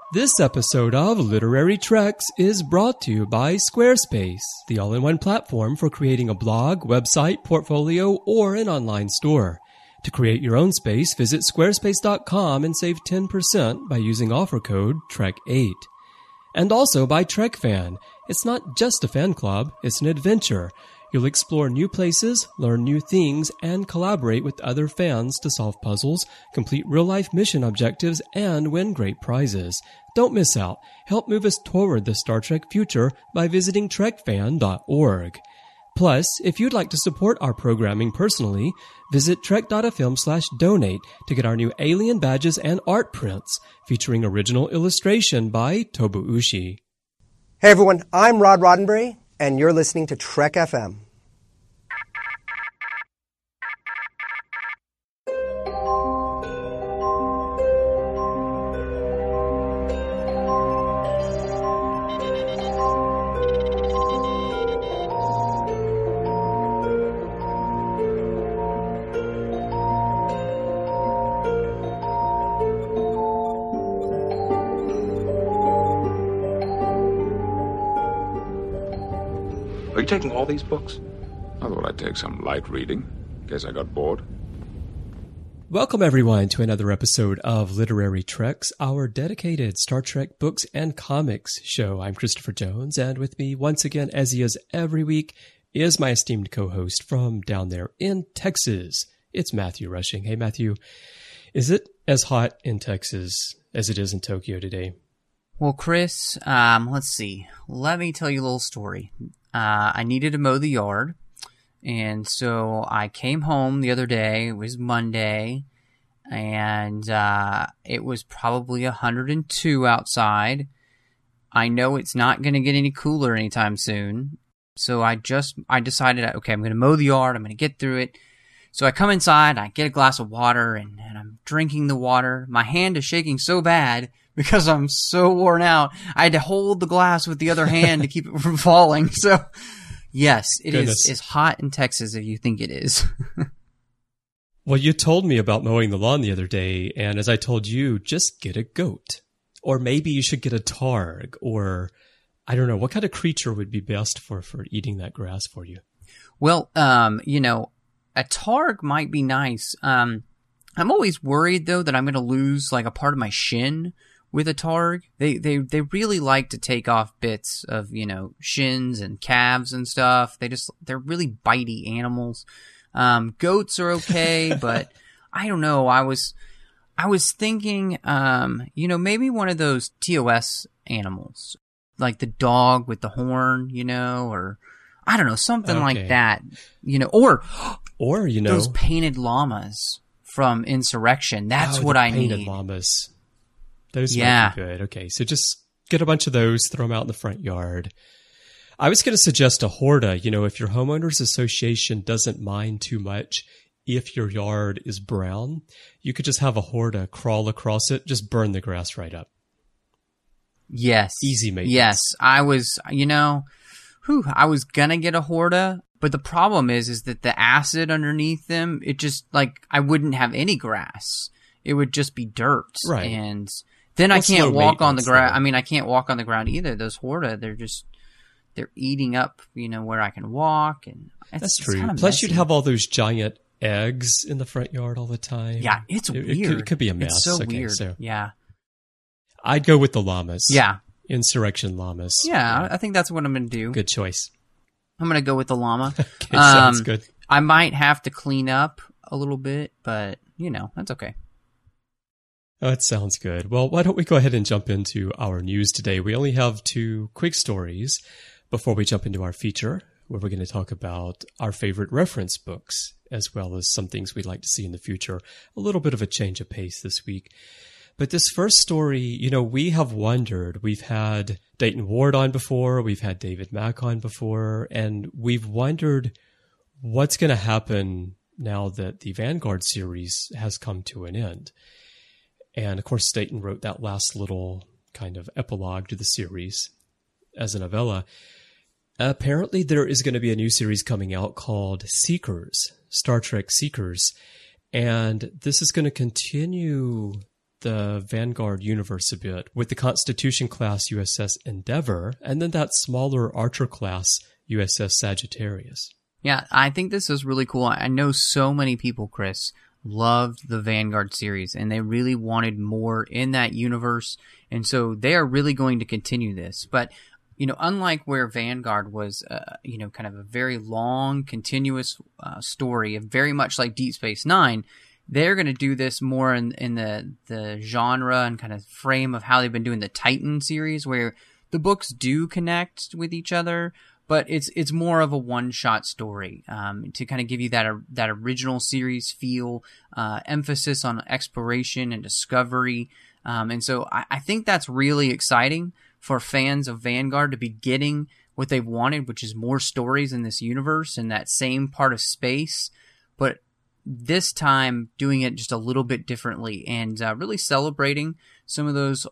This episode of Literary Treks is brought to you by Squarespace, the all-in-one platform for creating a blog, website, portfolio, or an online store. To create your own space, visit squarespace.com and save 10% by using offer code TREK8. And also by TrekFan. It's not just a fan club, it's an adventure. You'll explore new places, learn new things, and collaborate with other fans to solve puzzles, complete real-life mission objectives, and win great prizes. Don't miss out. Help move us toward the Star Trek future by visiting trekfan.org. Plus, if you'd like to support our programming personally, visit trek.fm/donate to get our new alien badges and art prints, featuring original illustration by Tobu Ushi. Hey everyone, I'm Rod Roddenberry, and you're listening to Trek FM. Are you taking all these books? I thought I'd take some light reading, in case I got bored. Welcome everyone to another episode of Literary Treks, our dedicated Star Trek books and comics show. I'm Christopher Jones, and with me once again, as he is every week, is my esteemed co-host from down there in Texas. It's Matthew Rushing. Hey Matthew, is it as hot in Texas as it is in Tokyo today? Well, Chris, let's see. Let me tell you a little story. I needed to mow the yard, and so I came home the other day. It was Monday, and it was probably 102 outside. I know it's not going to get any cooler anytime soon, so I decided, okay, I'm going to mow the yard. I'm going to get through it. So I come inside, I get a glass of water, and I'm drinking the water. My hand is shaking so bad because I'm so worn out. I had to hold the glass with the other hand to keep it from falling. So, yes, it is as hot in Texas as you think it is. Well, you told me about mowing the lawn the other day, and as I told you, just get a goat. Or maybe you should get a targ, or I don't know, what kind of creature would be best for eating that grass for you? Well, a targ might be nice. I'm always worried, though, that I'm going to lose like a part of my shin with a targ. They really like to take off bits of, shins and calves and stuff. They're really bitey animals. Goats are okay, but I don't know. I was thinking, maybe one of those TOS animals, like the dog with the horn, or I don't know, something like that, or those painted llamas from Insurrection. That's what I need. Painted llamas. Those might be good. Okay, so just get a bunch of those, throw them out in the front yard. I was going to suggest a Horta. If your homeowners association doesn't mind too much if your yard is brown, you could just have a Horta crawl across it, just burn the grass right up. Yes. Easy maintenance. Yes, I was, I was going to get a Horta, but the problem is that the acid underneath them, it just, I wouldn't have any grass. It would just be dirt. Right. And then I can't walk on the ground. I mean, I can't walk on the ground either. Those Horta, they're eating up, where I can walk. And that's true. Plus, you'd have all those giant eggs in the front yard all the time. Yeah, it's weird. It could be a mess. It's so weird. Yeah. I'd go with the llamas. Yeah. Insurrection llamas. Yeah, I think that's what I'm going to do. Good choice. I'm going to go with the llama. Okay, sounds good. I might have to clean up a little bit, but, that's okay. Oh, that sounds good. Well, why don't we go ahead and jump into our news today? We only have 2 quick stories before we jump into our feature, where we're going to talk about our favorite reference books, as well as some things we'd like to see in the future. A little bit of a change of pace this week. But this first story, we have wondered. We've had Dayton Ward on before. We've had David Mack on before. And we've wondered what's going to happen now that the Vanguard series has come to an end. And, of course, Dayton wrote that last little kind of epilogue to the series as a novella. Apparently, there is going to be a new series coming out called Seekers, Star Trek Seekers. And this is going to continue the Vanguard universe a bit with the Constitution class USS Endeavour, and then that smaller Archer class USS Sagittarius. Yeah, I think this is really cool. I know so many people, Chris, loved the Vanguard series, and they really wanted more in that universe, and so they are really going to continue this. But, unlike where Vanguard was, kind of a very long, continuous story, very much like Deep Space Nine, they're going to do this more in the genre and kind of frame of how they've been doing the Titan series, where the books do connect with each other, but it's more of a one-shot story to kind of give you that original series feel, emphasis on exploration and discovery. And so I think that's really exciting for fans of Vanguard to be getting what they've wanted, which is more stories in this universe and that same part of space, but this time doing it just a little bit differently and really celebrating some of those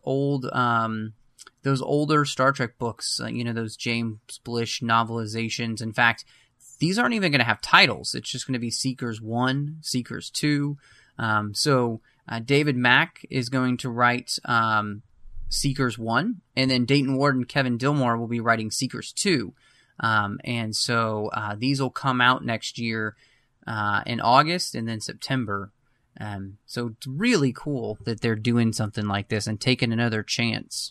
older Star Trek books, those James Blish novelizations. In fact, these aren't even going to have titles. It's just going to be Seekers 1, Seekers 2. So David Mack is going to write Seekers 1, and then Dayton Ward and Kevin Dillmore will be writing Seekers 2. And so these will come out next year in August and then September. So it's really cool that they're doing something like this and taking another chance.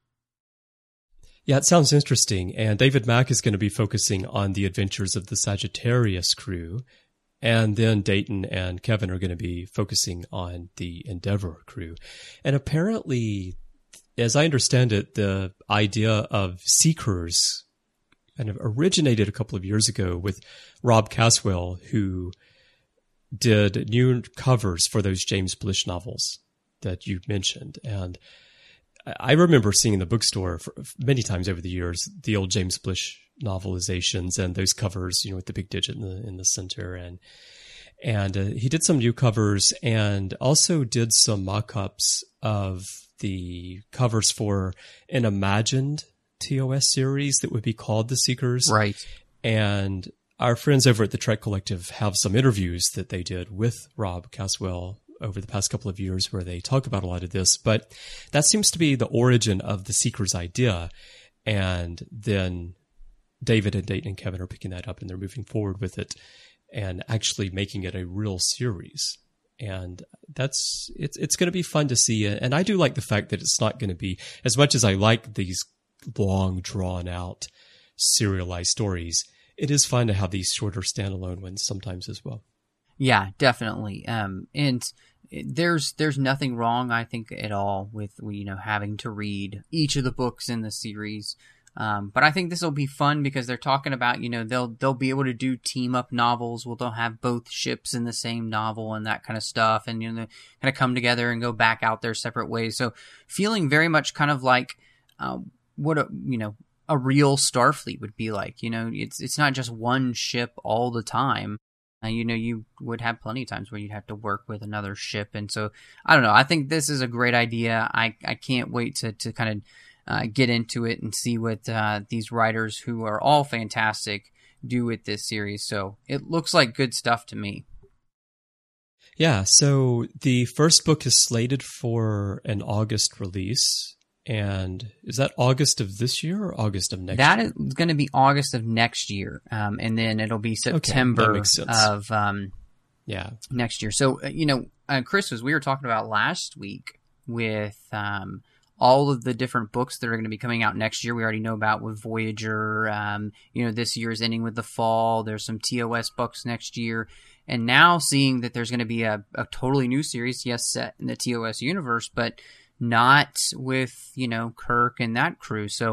Yeah, it sounds interesting. And David Mack is going to be focusing on the adventures of the Sagittarius crew. And then Dayton and Kevin are going to be focusing on the Endeavour crew. And apparently, as I understand it, the idea of Seekers kind of originated a couple of years ago with Rob Caswell, who did new covers for those James Blish novels that you mentioned. And I remember seeing in the bookstore many times over the years the old James Blish novelizations and those covers, with the big digit in the center. And he did some new covers and also did some mock-ups of the covers for an imagined TOS series that would be called The Seekers. Right. And our friends over at the Trek Collective have some interviews that they did with Rob Caswell over the past couple of years where they talk about a lot of this. But that seems to be the origin of the Seekers idea. And then David and Dayton and Kevin are picking that up and they're moving forward with it and actually making it a real series. And it's going to be fun to see. And I do like the fact that it's not going to be, as much as I like these long, drawn-out, serialized stories, it is fun to have these shorter standalone ones sometimes as well. Yeah, definitely. And there's nothing wrong, I think, at all with having to read each of the books in the series. But I think this will be fun because they're talking about they'll be able to do team up novels. They'll have both ships in the same novel and that kind of stuff, and they kind of come together and go back out their separate ways. So feeling very much kind of like what a real Starfleet would be like. It's not just one ship all the time. You would have plenty of times where you'd have to work with another ship. And so, I don't know. I think this is a great idea. I can't wait to kind of get into it and see what these writers, who are all fantastic, do with this series. So it looks like good stuff to me. Yeah, so the first book is slated for an August release. And is that August of this year or August of next year? That is going to be August of next year. And then it'll be September of next year. So, Chris, as we were talking about last week with all of the different books that are going to be coming out next year, we already know about with Voyager. This year is ending with The Fall. There's some TOS books next year. And now seeing that there's going to be a totally new series, yes, set in the TOS universe, but not with, Kirk and that crew. So,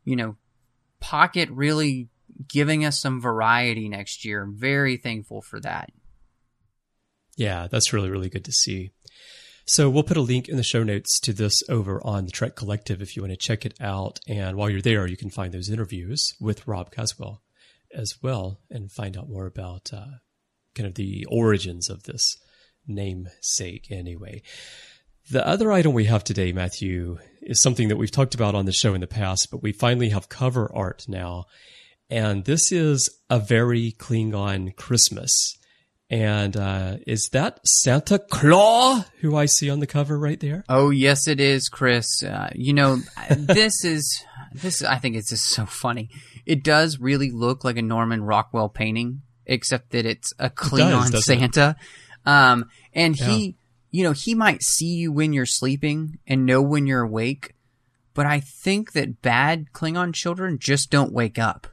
Pocket really giving us some variety next year. I'm very thankful for that. Yeah, that's really, really good to see. So we'll put a link in the show notes to this over on the Trek Collective if you want to check it out. And while you're there, you can find those interviews with Rob Caswell as well and find out more about kind of the origins of this namesake anyway. The other item we have today, Matthew, is something that we've talked about on the show in the past, but we finally have cover art now. And this is A Very Klingon Christmas. And is that Santa Claus who I see on the cover right there? Oh, yes, it is, Chris. This I think it's just so funny. It does really look like a Norman Rockwell painting, except that it's a Klingon Santa. And he, he might see you when you're sleeping and know when you're awake, but I think that bad Klingon children just don't wake up.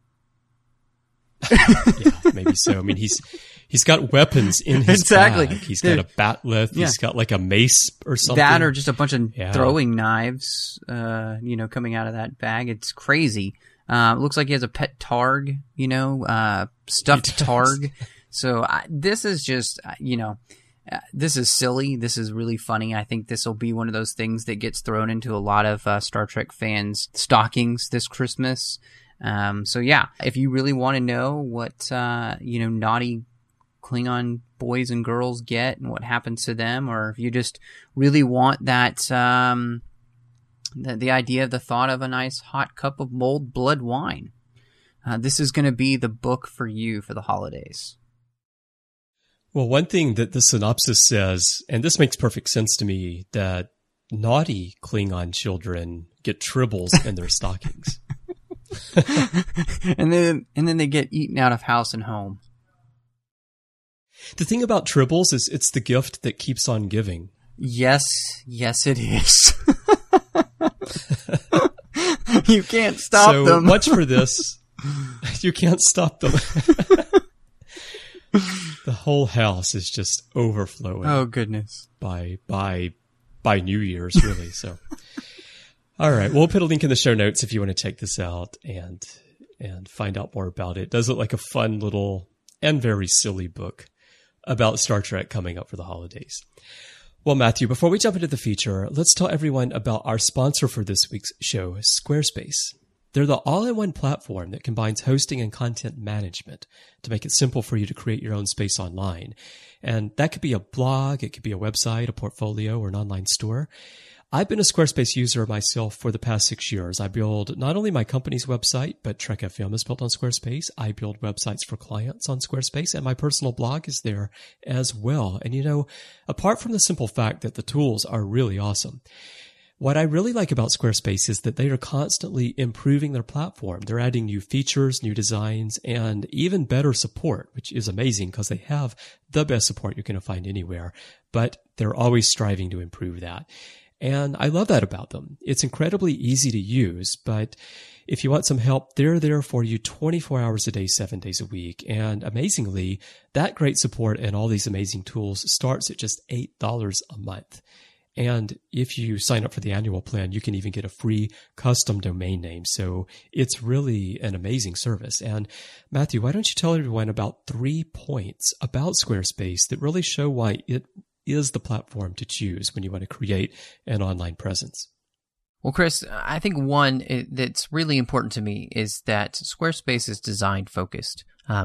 Yeah, maybe so. I mean, he's got weapons in his bag. He's got a bat'leth. Yeah. He's got like a mace or something. That or just a bunch of throwing knives, coming out of that bag. It's crazy. Looks like he has a pet Targ, stuffed Targ. So this is just, this is silly. This is really funny. I think this will be one of those things that gets thrown into a lot of Star Trek fans' stockings this Christmas. So yeah, if you really want to know what, naughty Klingon boys and girls get and what happens to them, or if you just really want that, the idea of the thought of a nice hot cup of mulled blood wine, this is going to be the book for you for the holidays. Well, one thing that the synopsis says, and this makes perfect sense to me, that naughty Klingon children get tribbles in their stockings. and then they get eaten out of house and home. The thing about tribbles is it's the gift that keeps on giving. Yes, it is. You can't stop them. So watch for this. You can't stop them. The whole house is just overflowing. Oh goodness! By New Year's, really. So, all right, we'll put a link in the show notes if you want to check this out and find out more about it. It does look like a fun little and very silly book about Star Trek coming up for the holidays. Well, Matthew, before we jump into the feature, let's tell everyone about our sponsor for this week's show, Squarespace. They're the all-in-one platform that combines hosting and content management to make it simple for you to create your own space online. And that could be a blog, it could be a website, a portfolio, or an online store. I've been a Squarespace user myself for the past 6 years. I build not only my company's website, but Trek FM is built on Squarespace. I build websites for clients on Squarespace, and my personal blog is there as well. And apart from the simple fact that the tools are really awesome, what I really like about Squarespace is that they are constantly improving their platform. They're adding new features, new designs, and even better support, which is amazing because they have the best support you're going to find anywhere, but they're always striving to improve that. And I love that about them. It's incredibly easy to use, but if you want some help, they're there for you 24 hours a day, 7 days a week. And amazingly, that great support and all these amazing tools starts at just $8 a month. And if you sign up for the annual plan, you can even get a free custom domain name. So it's really an amazing service. And Matthew, why don't you tell everyone about 3 points about Squarespace that really show why it is the platform to choose when you want to create an online presence? Well, Chris, I think one that's really important to me is that Squarespace is design focused.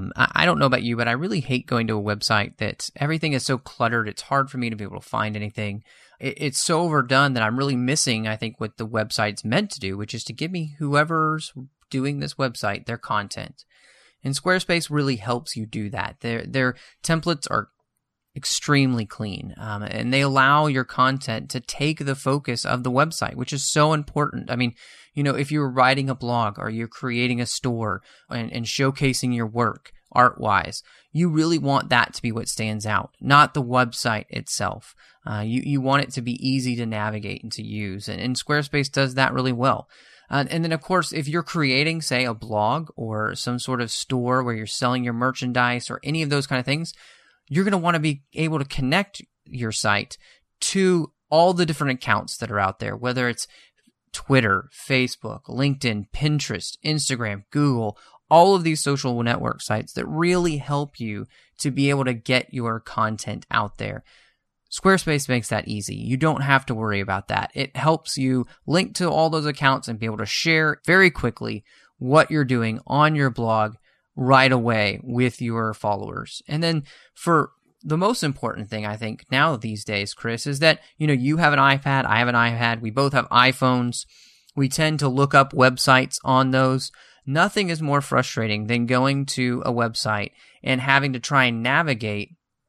I don't know about you, but I really hate going to a website that everything is so cluttered. It's hard for me to be able to find anything. It's so overdone that I'm really missing, I think, what the website's meant to do, which is to give me whoever's doing this website their content. And Squarespace really helps you do that. Their templates are extremely clean, and they allow your content to take the focus of the website, which is so important. I mean, if you're writing a blog or you're creating a store and showcasing your work art-wise, you really want that to be what stands out, not the website itself. You want it to be easy to navigate and to use, and Squarespace does that really well. And then, of course, if you're creating, say, a blog or some sort of store where you're selling your merchandise or any of those kind of things, you're going to want to be able to connect your site to all the different accounts that are out there, whether it's Twitter, Facebook, LinkedIn, Pinterest, Instagram, Google, all of these social network sites that really help you to be able to get your content out there. Squarespace makes that easy. You don't have to worry about that. It helps you link to all those accounts and be able to share very quickly what you're doing on your blog right away with your followers. And then for the most important thing, I think, now these days, Chris, is that, you have an iPad, I have an iPad, we both have iPhones. We tend to look up websites on those. Nothing is more frustrating than going to a website and having to try and navigate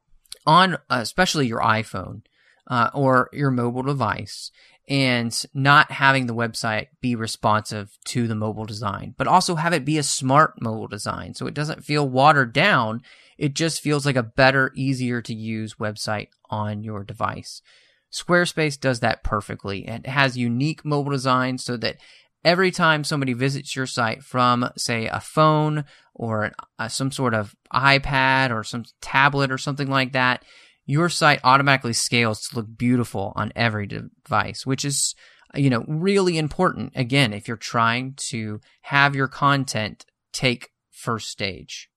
on especially your iPhone or your mobile device, and not having the website be responsive to the mobile design, but also have it be a smart mobile design so it doesn't feel watered down. It just feels like a better, easier to use website on your device. Squarespace does that perfectly. It has unique mobile designs so that every time somebody visits your site from, say, a phone or some sort of iPad or some tablet or something like that, your site automatically scales to look beautiful on every device, which is, really important, again, if you're trying to have your content take first stage.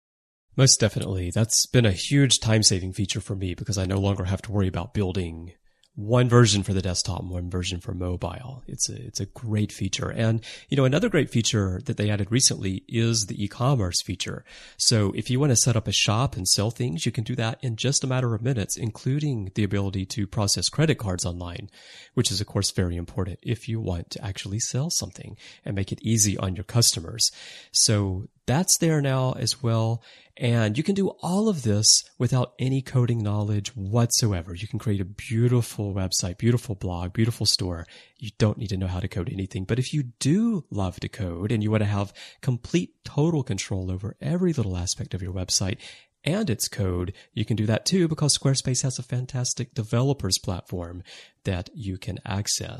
Most definitely. That's been a huge time-saving feature for me because I no longer have to worry about building one version for the desktop and one version for mobile. It's a great feature. And, another great feature that they added recently is the e-commerce feature. So if you want to set up a shop and sell things, you can do that in just a matter of minutes, including the ability to process credit cards online, which is, of course, very important if you want to actually sell something and make it easy on your customers. So that's there now as well. And you can do all of this without any coding knowledge whatsoever. You can create a beautiful website, beautiful blog, beautiful store. You don't need to know how to code anything. But if you do love to code and you want to have complete, total control over every little aspect of your website and its code, you can do that too because Squarespace has a fantastic developers platform that you can access.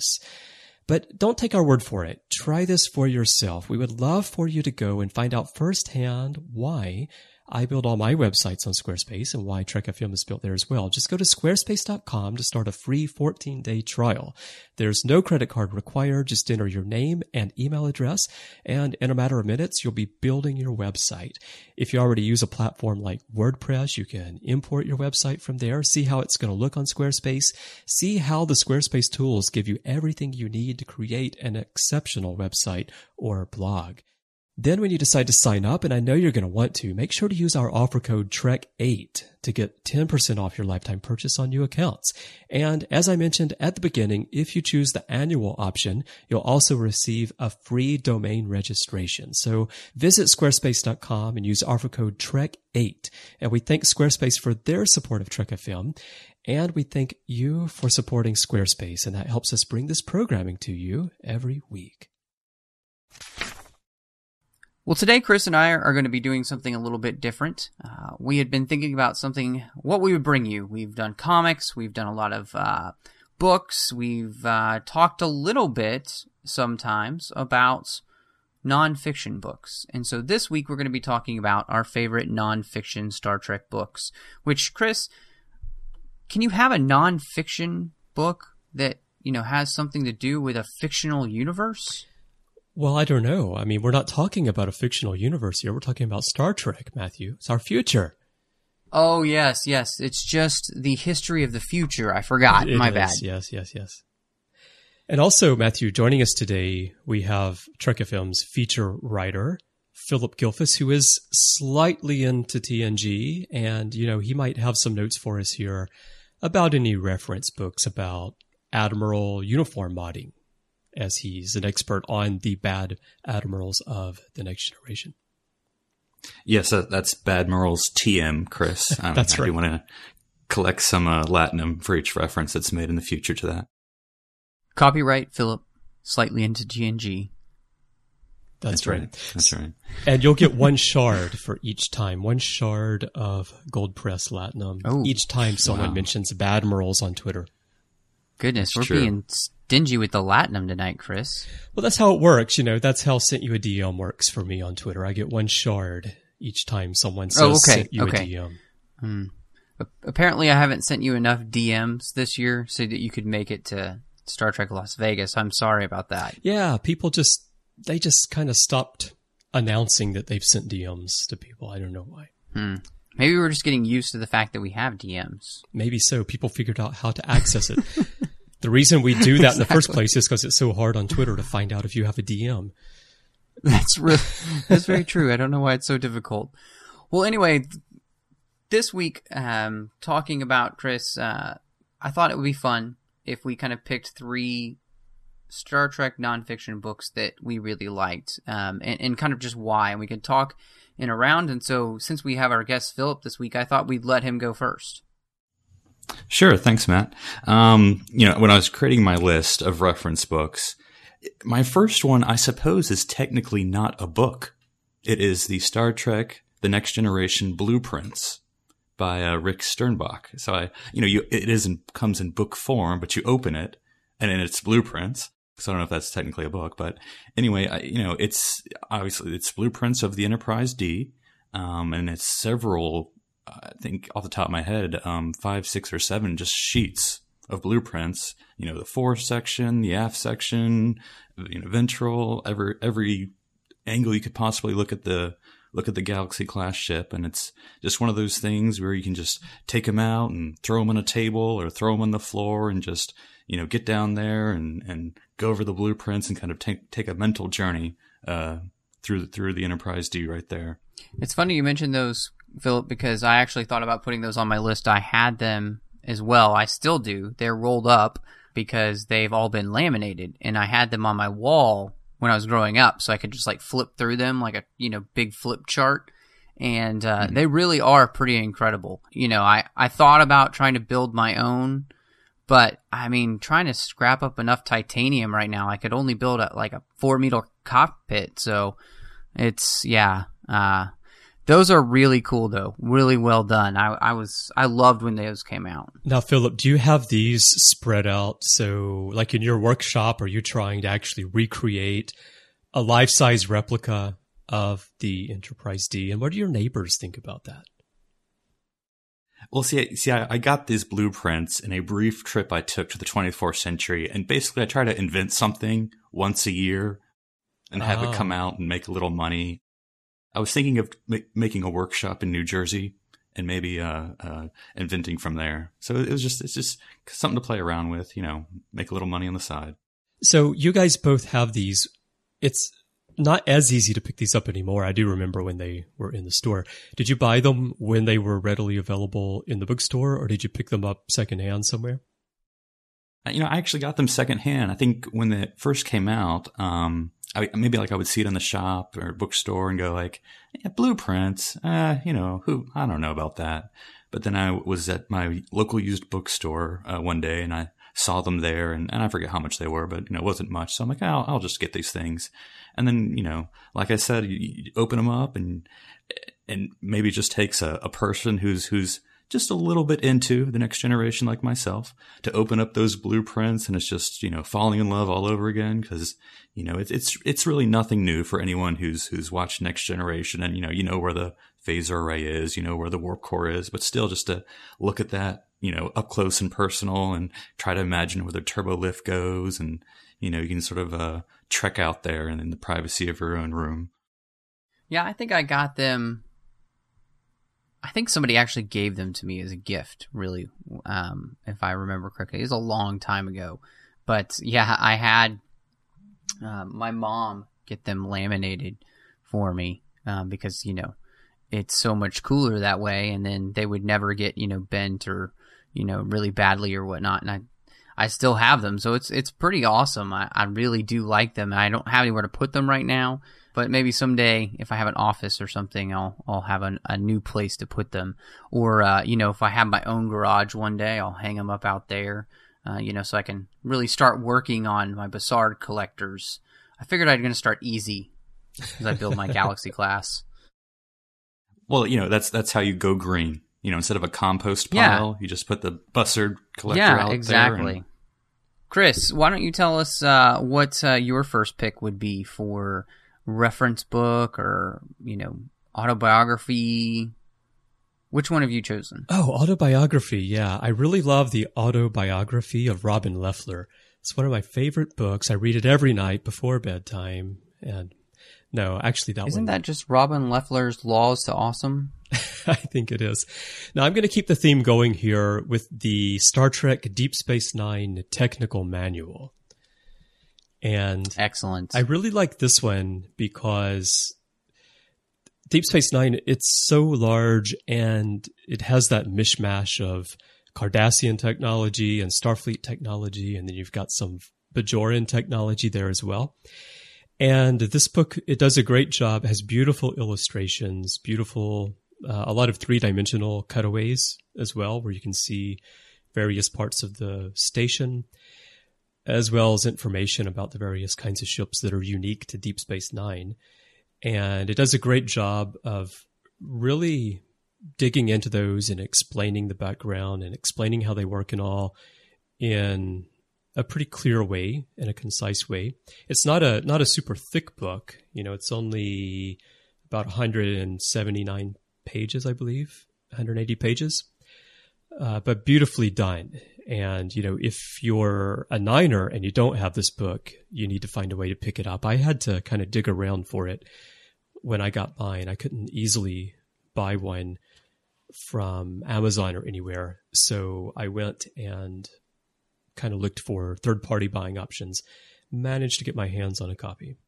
But don't take our word for it. Try this for yourself. We would love for you to go and find out firsthand why I build all my websites on Squarespace and why Trek FM is built there as well. Just go to squarespace.com to start a free 14-day trial. There's no credit card required. Just enter your name and email address, and in a matter of minutes, you'll be building your website. If you already use a platform like WordPress, you can import your website from there, see how it's going to look on Squarespace, see how the Squarespace tools give you everything you need to create an exceptional website or blog. Then when you decide to sign up, and I know you're going to want to, make sure to use our offer code TREK8 to get 10% off your lifetime purchase on new accounts. And as I mentioned at the beginning, if you choose the annual option, you'll also receive a free domain registration. So visit squarespace.com and use offer code TREK8. And we thank Squarespace for their support of Trek FM. And we thank you for supporting Squarespace, and that helps us bring this programming to you every week. Well, today, Chris and I are going to be doing something a little bit different. We had been thinking about what we would bring you. We've done comics. We've done a lot of books. We've talked a little bit sometimes about nonfiction books. And so this week, we're going to be talking about our favorite nonfiction Star Trek books, which, Chris, can you have a nonfiction book that, has something to do with a fictional universe? Well, I don't know. I mean, we're not talking about a fictional universe here. We're talking about Star Trek, Matthew. It's our future. Oh, yes. It's just the history of the future. I forgot. My bad. Yes. And also, Matthew, joining us today, we have Trek FM's feature writer, Philip Gilfus, who is slightly into TNG. And, he might have some notes for us here about any reference books about Admiral uniform modding, as he's an expert on the bad admirals of the Next Generation. Yes, that's Badmirals TM, Chris. That's right. I do want to collect some Latinum for each reference that's made in the future to that. Copyright Philip, slightly into TNG. That's right. That's right. And you'll get one shard for each time, one shard of gold press Latinum each time someone mentions Badmirals on Twitter. Goodness, we're being stingy with the Latinum tonight, Chris. Well, that's how it works. That's how Sent You a DM works for me on Twitter. I get one shard each time someone says Sent You a DM. Apparently, I haven't sent you enough DMs this year so that you could make it to Star Trek Las Vegas. I'm sorry about that. Yeah, people just kind of stopped announcing that they've sent DMs to people. I don't know why. Maybe we're just getting used to the fact that we have DMs. Maybe so. People figured out how to access it. The reason we do that in the first place is because it's so hard on Twitter to find out if you have a DM. That's very true. I don't know why it's so difficult. Well, anyway, this week, talking about, Chris, I thought it would be fun if we kind of picked 3 Star Trek nonfiction books that we really liked, and kind of just why. And we could talk in a round. And so since we have our guest Philip this week, I thought we'd let him go first. Sure. Thanks, Matt. When I was creating my list of reference books, my first one, I suppose, is technically not a book. It is the Star Trek The Next Generation Blueprints by Rick Sternbach. So comes in book form, but you open it and then it's blueprints. So I don't know if that's technically a book, but anyway, it's blueprints of the Enterprise D, and it's several, I think off the top of my head, 5, 6, or 7 just sheets of blueprints. The fore section, the aft section, ventral, every angle you could possibly look at the Galaxy class ship. And it's just one of those things where you can just take them out and throw them on a table or throw them on the floor and just, get down there and go over the blueprints and kind of take a mental journey, through the Enterprise D right there. It's funny you mentioned those, Philip, because I actually thought about putting those on my list. I had them as well. I still do. They're rolled up because they've all been laminated, and I had them on my wall when I was growing up, so I could just flip through them like a big flip chart, and they really are pretty incredible. I thought about trying to build my own, but I mean, trying to scrap up enough titanium right now, I could only build a 4-meter cockpit. So it's those are really cool though, really well done. I loved when those came out. Now, Philip, do you have these spread out? So, like in your workshop, are you trying to actually recreate a life-size replica of the Enterprise D? And what do your neighbors think about that? Well, I got these blueprints in a brief trip I took to the 24th century, and basically I try to invent something once a year and have it come out and make a little money. I was thinking of making a workshop in New Jersey and maybe inventing from there. So it's just something to play around with, make a little money on the side. So you guys both have these. It's not as easy to pick these up anymore. I do remember when they were in the store. Did you buy them when they were readily available in the bookstore, or did you pick them up secondhand somewhere? I actually got them secondhand. I think when they first came out, I would see it in the shop or bookstore and go blueprints, I don't know about that. But then I was at my local used bookstore one day and I saw them there and I forget how much they were, but it wasn't much. So I'm like, I'll just get these things. And then, like I said, you open them up and maybe it just takes a person who's just a little bit into the next generation like myself to open up those blueprints, and it's just, falling in love all over again. Cause, it's really nothing new for anyone who's watched Next Generation and, where the phaser array is, where the warp core is, but still just to look at that, up close and personal and try to imagine where the turbo lift goes. And, you can sort of, trek out there and in the privacy of your own room. Yeah. I think I got them. I think somebody actually gave them to me as a gift, really, if I remember correctly. It was a long time ago. But yeah, I had my mom get them laminated for me because, it's so much cooler that way. And then they would never get, bent or, really badly or whatnot. And I still have them. So it's pretty awesome. I really do like them. I don't have anywhere to put them right now. But maybe someday, if I have an office or something, I'll have a new place to put them. Or, if I have my own garage one day, I'll hang them up out there, so I can really start working on my Bassard collectors. I figured I'm going to start easy as I build my Galaxy class. Well, that's how you go green. Instead of a compost pile, you just put the Bassard collector out there. Yeah, exactly. Chris, why don't you tell us what your first pick would be for reference book or, autobiography? Which one have you chosen? Oh, autobiography. Yeah. I really love the autobiography of Robin Leffler. It's one of my favorite books. I read it every night before bedtime. And no, actually Isn't that just Robin Leffler's Laws to Awesome? I think it is. Now, I'm going to keep the theme going here with the Star Trek Deep Space Nine technical manual. And excellent. I really like this one because Deep Space Nine, it's so large and it has that mishmash of Cardassian technology and Starfleet technology, and then you've got some Bajoran technology there as well. And this book, it does a great job, has beautiful illustrations, a lot of three-dimensional cutaways as well, where you can see various parts of the station, as well as information about the various kinds of ships that are unique to Deep Space Nine. And it does a great job of really digging into those and explaining the background and explaining how they work and all in a pretty clear way, in a concise way. It's not a super thick book. It's only about 179 pages, I believe, 180 pages, but beautifully done. And, if you're a Niner and you don't have this book, you need to find a way to pick it up. I had to kind of dig around for it when I got mine. I couldn't easily buy one from Amazon or anywhere. So I went and kind of looked for third-party buying options, managed to get my hands on a copy.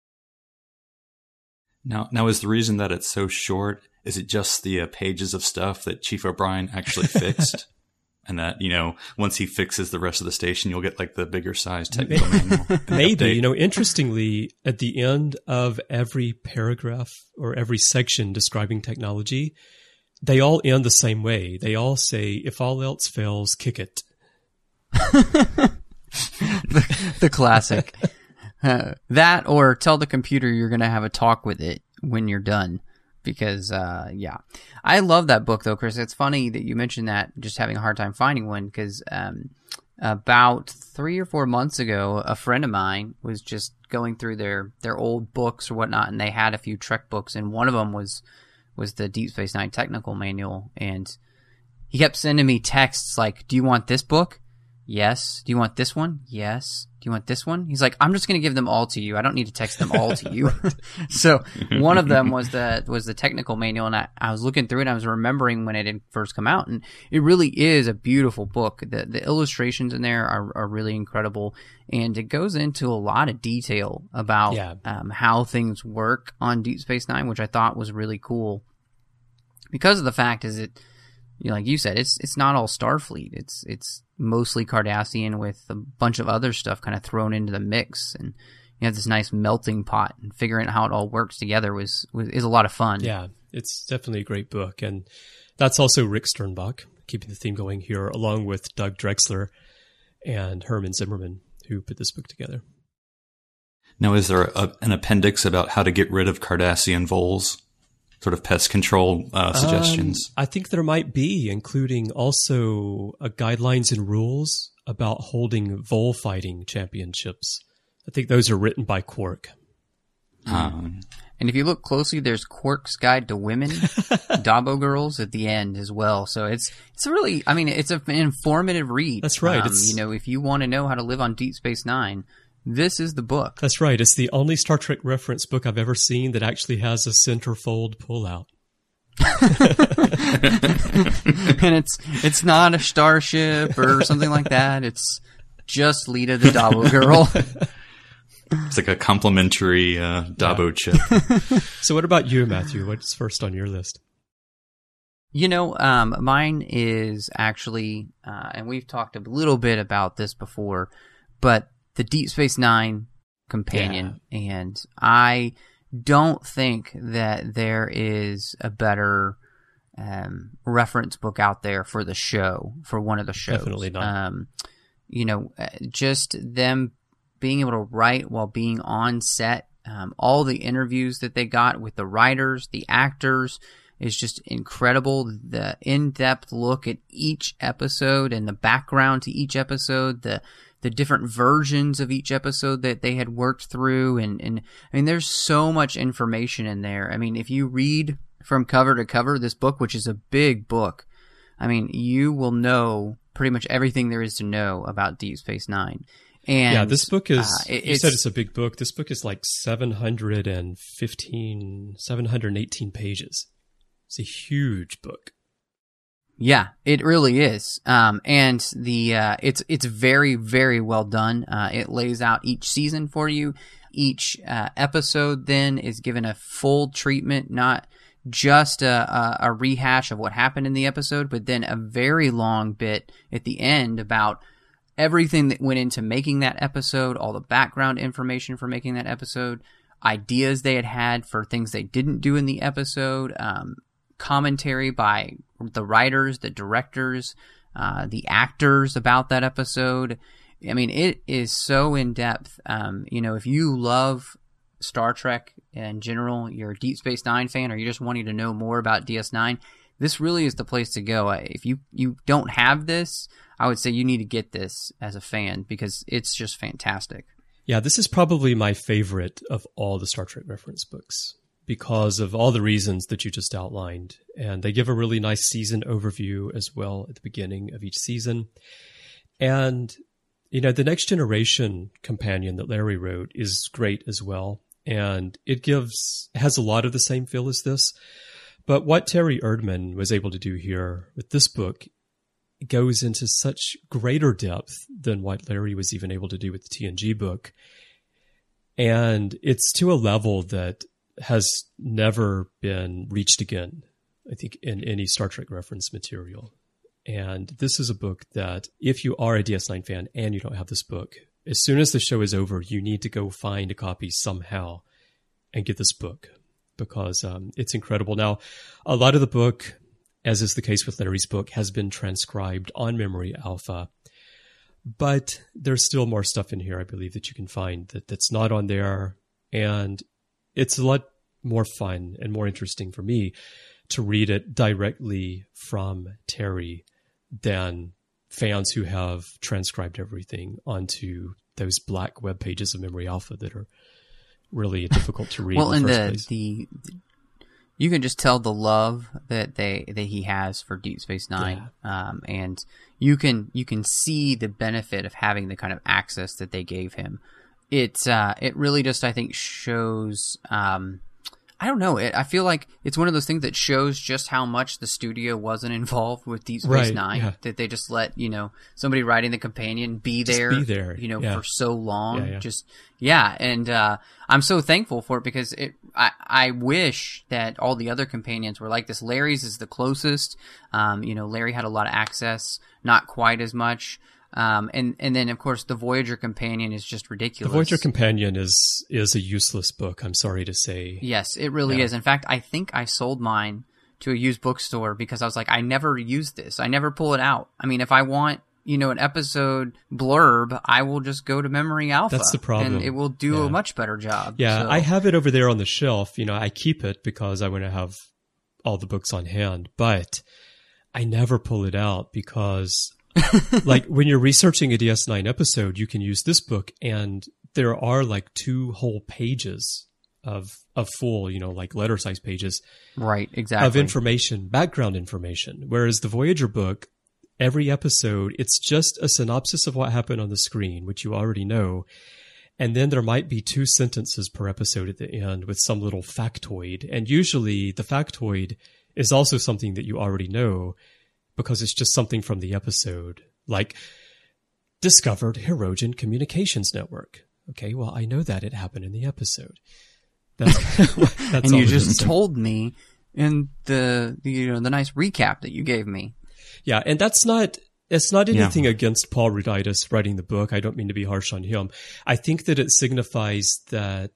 Now, is the reason that it's so short, is it just the pages of stuff that Chief O'Brien actually fixed? And that, once he fixes the rest of the station, you'll get like the bigger size technical manual. Maybe, interestingly, at the end of every paragraph or every section describing technology, they all end the same way. They all say, if all else fails, kick it. the classic. That or tell the computer you're going to have a talk with it when you're done. Because, I love that book, though, Chris. It's funny that you mentioned that, just having a hard time finding one, because about 3 or 4 months ago, a friend of mine was just going through their old books or whatnot, and they had a few Trek books, and one of them was the Deep Space Nine technical manual, and he kept sending me texts like, do you want this book? Yes. Do you want this one? Yes. Do you want this one? He's like, I'm just going to give them all to you. I don't need to text them all to you. So one of them was the technical manual, and I was looking through it, and I was remembering when it had first come out, and it really is a beautiful book. The illustrations in there are really incredible, and it goes into a lot of detail about how things work on Deep Space Nine, which I thought was really cool. Because of the fact is it, like you said, it's not all Starfleet. It's mostly Cardassian with a bunch of other stuff kind of thrown into the mix, and you have this nice melting pot, and figuring out how it all works together is a lot of fun. Yeah, it's definitely a great book, and that's also Rick Sternbach, keeping the theme going here, along with Doug Drexler and Herman Zimmerman, who put this book together. Now, is there an appendix about how to get rid of Cardassian voles? Sort of pest control suggestions? I think there might be, including also guidelines and rules about holding vole fighting championships. I think those are written by Quark. And if you look closely, there's Quark's Guide to Women, Dabo Girls at the end as well. So it's really, it's an informative read. That's right. If you want to know how to live on Deep Space Nine, this is the book. That's right. It's the only Star Trek reference book I've ever seen that actually has a centerfold pullout. And it's not a starship or something like that. It's just Lita the Dabo girl. It's like a complimentary Dabo chip. So what about you, Matthew? What's first on your list? Mine is actually, and we've talked a little bit about this before, but the Deep Space Nine companion, and I don't think that there is a better reference book out there for the show, for one of the shows. Definitely not. Just them being able to write while being on set, all the interviews that they got with the writers, the actors, is just incredible. The in-depth look at each episode and the background to each episode, the different versions of each episode that they had worked through. And there's so much information in there. If you read from cover to cover this book, which is a big book, you will know pretty much everything there is to know about Deep Space Nine. And this book is, you said it's a big book. This book is like 718 pages. It's a huge book. Yeah, it really is. And it's very, very well done. It lays out each season for you. Each episode then is given a full treatment, not just a rehash of what happened in the episode, but then a very long bit at the end about everything that went into making that episode, all the background information for making that episode, ideas they had for things they didn't do in the episode, commentary by the writers, the directors, the actors about that episode. I mean, it is so in depth. If you love Star Trek in general, you're a Deep Space Nine fan, or you're just wanting to know more about DS9, this really is the place to go. If you don't have this, I would say you need to get this as a fan, because it's just fantastic. Yeah, this is probably my favorite of all the Star Trek reference books because of all the reasons that you just outlined. And they give a really nice season overview as well at the beginning of each season. And, the Next Generation companion that Larry wrote is great as well. And it has a lot of the same feel as this. But what Terry Erdman was able to do here with this book goes into such greater depth than what Larry was even able to do with the TNG book. And it's to a level that has never been reached again, I think, in any Star Trek reference material. And this is a book that if you are a DS9 fan and you don't have this book, as soon as the show is over, you need to go find a copy somehow and get this book, because it's incredible. Now, a lot of the book, as is the case with Larry's book, has been transcribed on Memory Alpha. But there's still more stuff in here, I believe, that you can find that's not on there. And it's a lot more fun and more interesting for me to read it directly from Terry than fans who have transcribed everything onto those black web pages of Memory Alpha that are really difficult to read. Well, in the and first place. You can just tell the love that he has for Deep Space Nine, and you can see the benefit of having the kind of access that they gave him. It really just, I think, shows. I don't know. I feel like it's one of those things that shows just how much the studio wasn't involved with Deep Space Nine. Yeah. That they just let somebody writing the companion be there, for so long. And I'm so thankful for it, because I wish that all the other companions were like this. Larry's is the closest. Larry had a lot of access, not quite as much. And then of course the Voyager Companion is just ridiculous. The Voyager Companion is a useless book, I'm sorry to say. Yes, it really is. In fact, I think I sold mine to a used bookstore because I was like, I never use this. I never pull it out. I mean, if I want, an episode blurb, I will just go to Memory Alpha. That's the problem. And it will do a much better job. Yeah, so. I have it over there on the shelf. I keep it because I want to have all the books on hand, but I never pull it out because like when you're researching a DS9 episode, you can use this book, and there are like 2 whole pages of full, like letter-sized pages. Right, exactly. Of information, background information. Whereas the Voyager book, every episode, it's just a synopsis of what happened on the screen, which you already know. And then there might be 2 sentences per episode at the end with some little factoid. And usually the factoid is also something that you already know, because it's just something from the episode, like discovered Hirogen Communications Network. Okay, well, I know that it happened in the episode. That's and you just told me in the nice recap that you gave me. Yeah, and it's not anything against Paul Ruditis writing the book. I don't mean to be harsh on him. I think that it signifies the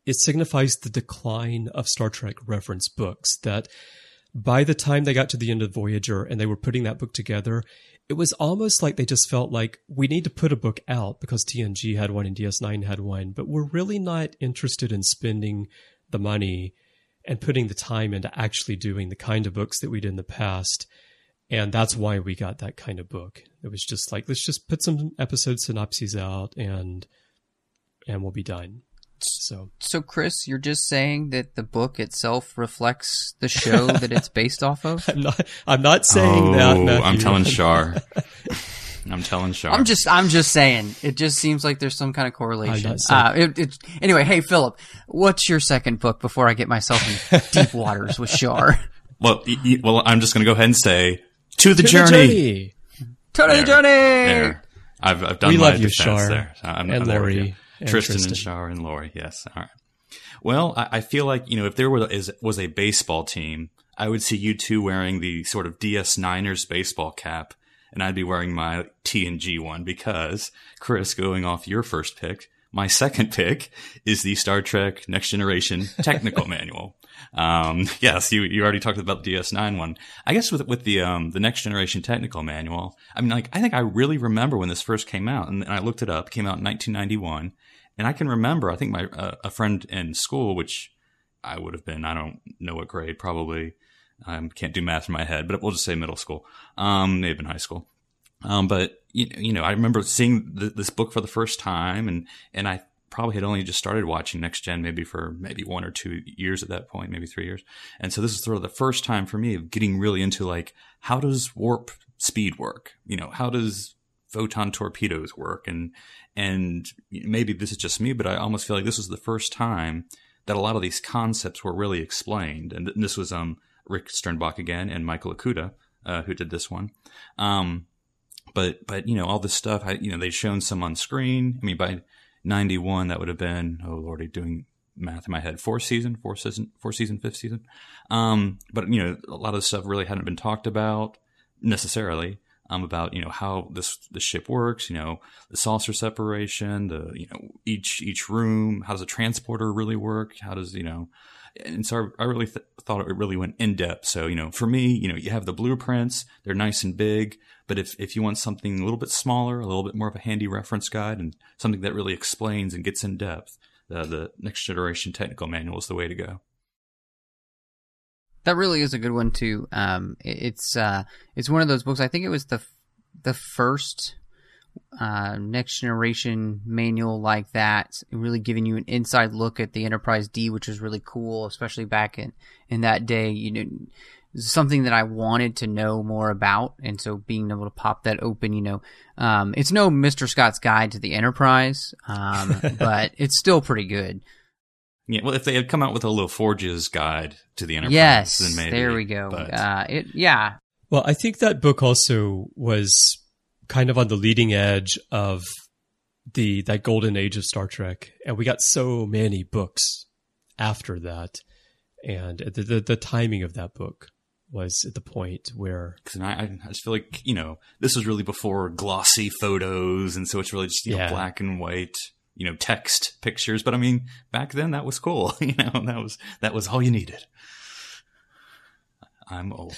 decline of Star Trek reference books, that by the time they got to the end of Voyager and they were putting that book together, it was almost like they just felt like, we need to put a book out because TNG had one and DS9 had one, but we're really not interested in spending the money and putting the time into actually doing the kind of books that we did in the past. And that's why we got that kind of book. It was just like, let's just put some episode synopses out and we'll be done. So Chris, you're just saying that the book itself reflects the show that it's based off of? I'm not saying that, Matthew. I'm telling Shar. I'm just saying. It just seems like there's some kind of correlation. Anyway, hey Philip, what's your second book before I get myself in deep waters with Shar? Well, I'm just going to go ahead and say, To the journey. To the journey. There. I've done my defense Shar there. I'm and there Lori. Tristan and Shar and Lori. Yes. All right. Well, I feel like, if there was a baseball team, I would see you two wearing the sort of DS Niners baseball cap and I'd be wearing my TNG one because, Chris, going off your first pick, my second pick is the Star Trek Next Generation Technical Manual. Yes, you already talked about the DS9 one. I guess with the Next Generation Technical Manual, I mean, like, I think I really remember when this first came out, and I looked it up. It came out in 1991, and I can remember, I think a friend in school, which I would have been, I don't know what grade, probably, can't do math in my head, but we'll just say middle school, maybe in high school. But you know, I remember seeing this book for the first time, and I probably had only just started watching Next Gen maybe 1 or 2 years at that point, maybe 3 years. And so this is sort of the first time for me of getting really into, like, how does warp speed work? You know, how does photon torpedoes work? And maybe this is just me, but I almost feel like this was the first time that a lot of these concepts were really explained. And this was Rick Sternbach again and Michael Okuda who did this one. But you know, all this stuff, they'd shown some on screen. I mean, by 91, that would have been, oh lordy, doing math in my head, fourth season, fifth season. But you know, a lot of the stuff really hadn't been talked about necessarily. About, you know, how the ship works, you know, the saucer separation, you know, each room, how does a transporter really work? How does, you know, and so I really thought it really went in depth. So, you know, for me, you know, you have the blueprints, they're nice and big, but if you want something a little bit smaller, a little bit more of a handy reference guide and something that really explains and gets in depth, the Next Generation Technical Manual is the way to go. That really is a good one too. It's one of those books. I think it was the first Next Generation manual like that, really giving you an inside look at the Enterprise D, which was really cool, especially back in that day. You know, something that I wanted to know more about, and so being able to pop that open, you know, it's no Mr. Scott's Guide to the Enterprise, but it's still pretty good. Yeah, well, if they had come out with a little Forge's guide to the Enterprise, yes, then maybe. There we go. But... yeah. Well, I think that book also was kind of on the leading edge of that golden age of Star Trek, and we got so many books after that, and the timing of that book was at the point where... Because I just feel like, you know, this was really before glossy photos, and so it's really just, you know, black and white, you know, text pictures. But I mean, back then that was cool. You know, that was all you needed. I'm old.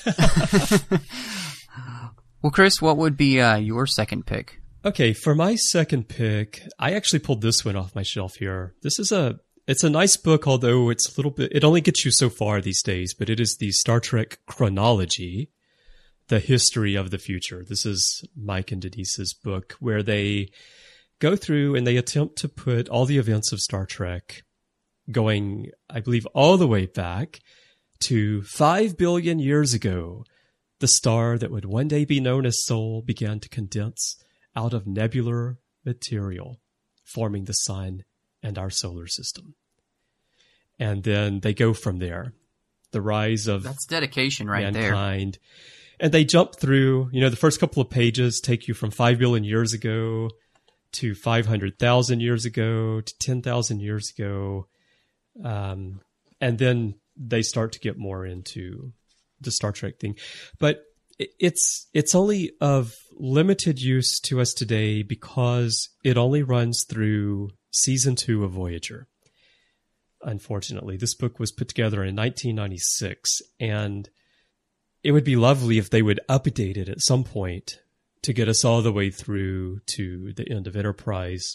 Well, Chris, what would be your second pick? Okay, for my second pick, I actually pulled this one off my shelf here. It's a nice book, although it's a little bit, it only gets you so far these days, but it is the Star Trek Chronology, The History of the Future. This is Mike and Denise's book, where they go through and they attempt to put all the events of Star Trek going, I believe, all the way back to 5 billion years ago. The star that would one day be known as Sol began to condense out of nebular material, forming the sun and our solar system. And then they go from there. The rise of that's dedication right mankind. There. And they jump through, you know, the first couple of pages take you from 5 billion years ago to 500,000 years ago to 10,000 years ago. And then they start to get more into the Star Trek thing. But it's only of limited use to us today because it only runs through season 2 of Voyager. Unfortunately, this book was put together in 1996, and it would be lovely if they would update it at some point to get us all the way through to the end of Enterprise.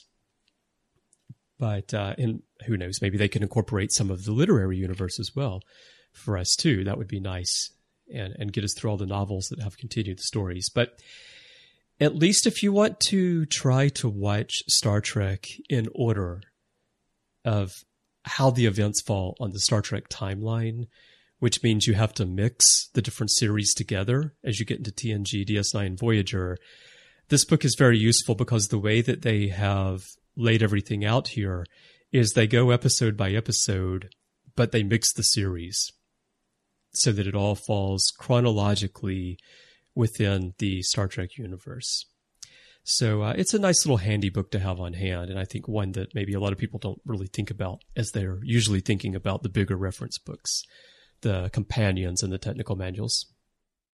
But and who knows, maybe they can incorporate some of the literary universe as well for us too. That would be nice, and get us through all the novels that have continued the stories. But at least if you want to try to watch Star Trek in order of how the events fall on the Star Trek timeline, which means you have to mix the different series together as you get into TNG, DS9, and Voyager, this book is very useful because the way that they have laid everything out here is they go episode by episode, but they mix the series so that it all falls chronologically within the Star Trek universe. So it's a nice little handy book to have on hand, and I think one that maybe a lot of people don't really think about as they're usually thinking about the bigger reference books, the companions and the technical manuals.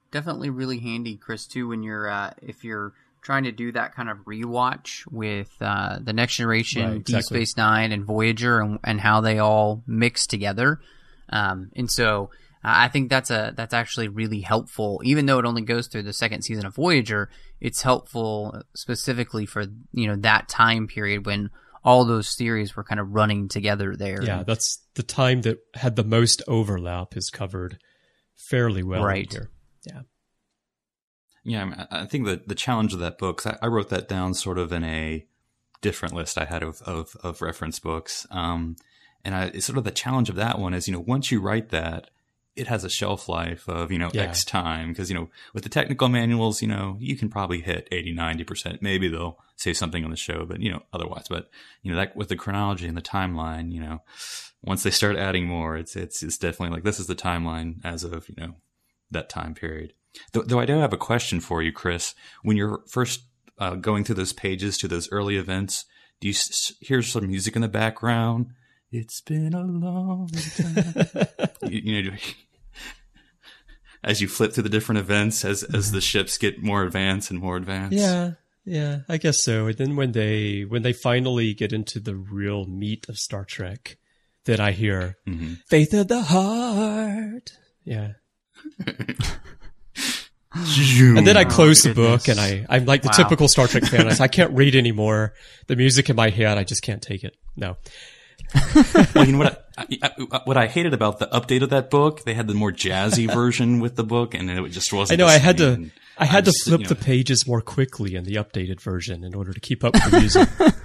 definitely really handy, Chris, too, when you're if you're trying to do that kind of rewatch with the Next Generation, Right, Deep exactly. Space Nine, and Voyager, and how they all mix together. And so I think that's actually really helpful. Even though it only goes through the second season of Voyager, it's helpful specifically for that time period when all those theories were kind of running together there. Yeah, that's the time that had the most overlap is covered fairly well Right. in here. Yeah. Yeah, I think that the challenge of that book, 'cause I wrote that down sort of in a different list I had of reference books. And it's sort of the challenge of that one is, once you write that, it has a shelf life of, Yeah. X time. Because, with the technical manuals, you can probably hit 80, 90%. Maybe they'll say something on the show, but, otherwise. But, that with the chronology and the timeline, once they start adding more, it's definitely like, this is the timeline as of, that time period. Though I do have a question for you, Chris. When you're first going through those pages to those early events, do you hear some music in the background? It's been a long time. As you flip through the different events, as the ships get more advanced and more advanced. Yeah, I guess so. And then when they finally get into the real meat of Star Trek, then I hear Faith of the Heart. Yeah. And then I close the book, and I'm like the typical Star Trek fan. I can't read anymore. The music in my head, I just can't take it. No. Well, what I hated about the update of that book, they had the more jazzy version with the book, and it just wasn't. I know. the I had same. to flip the pages more quickly in the updated version in order to keep up with the music.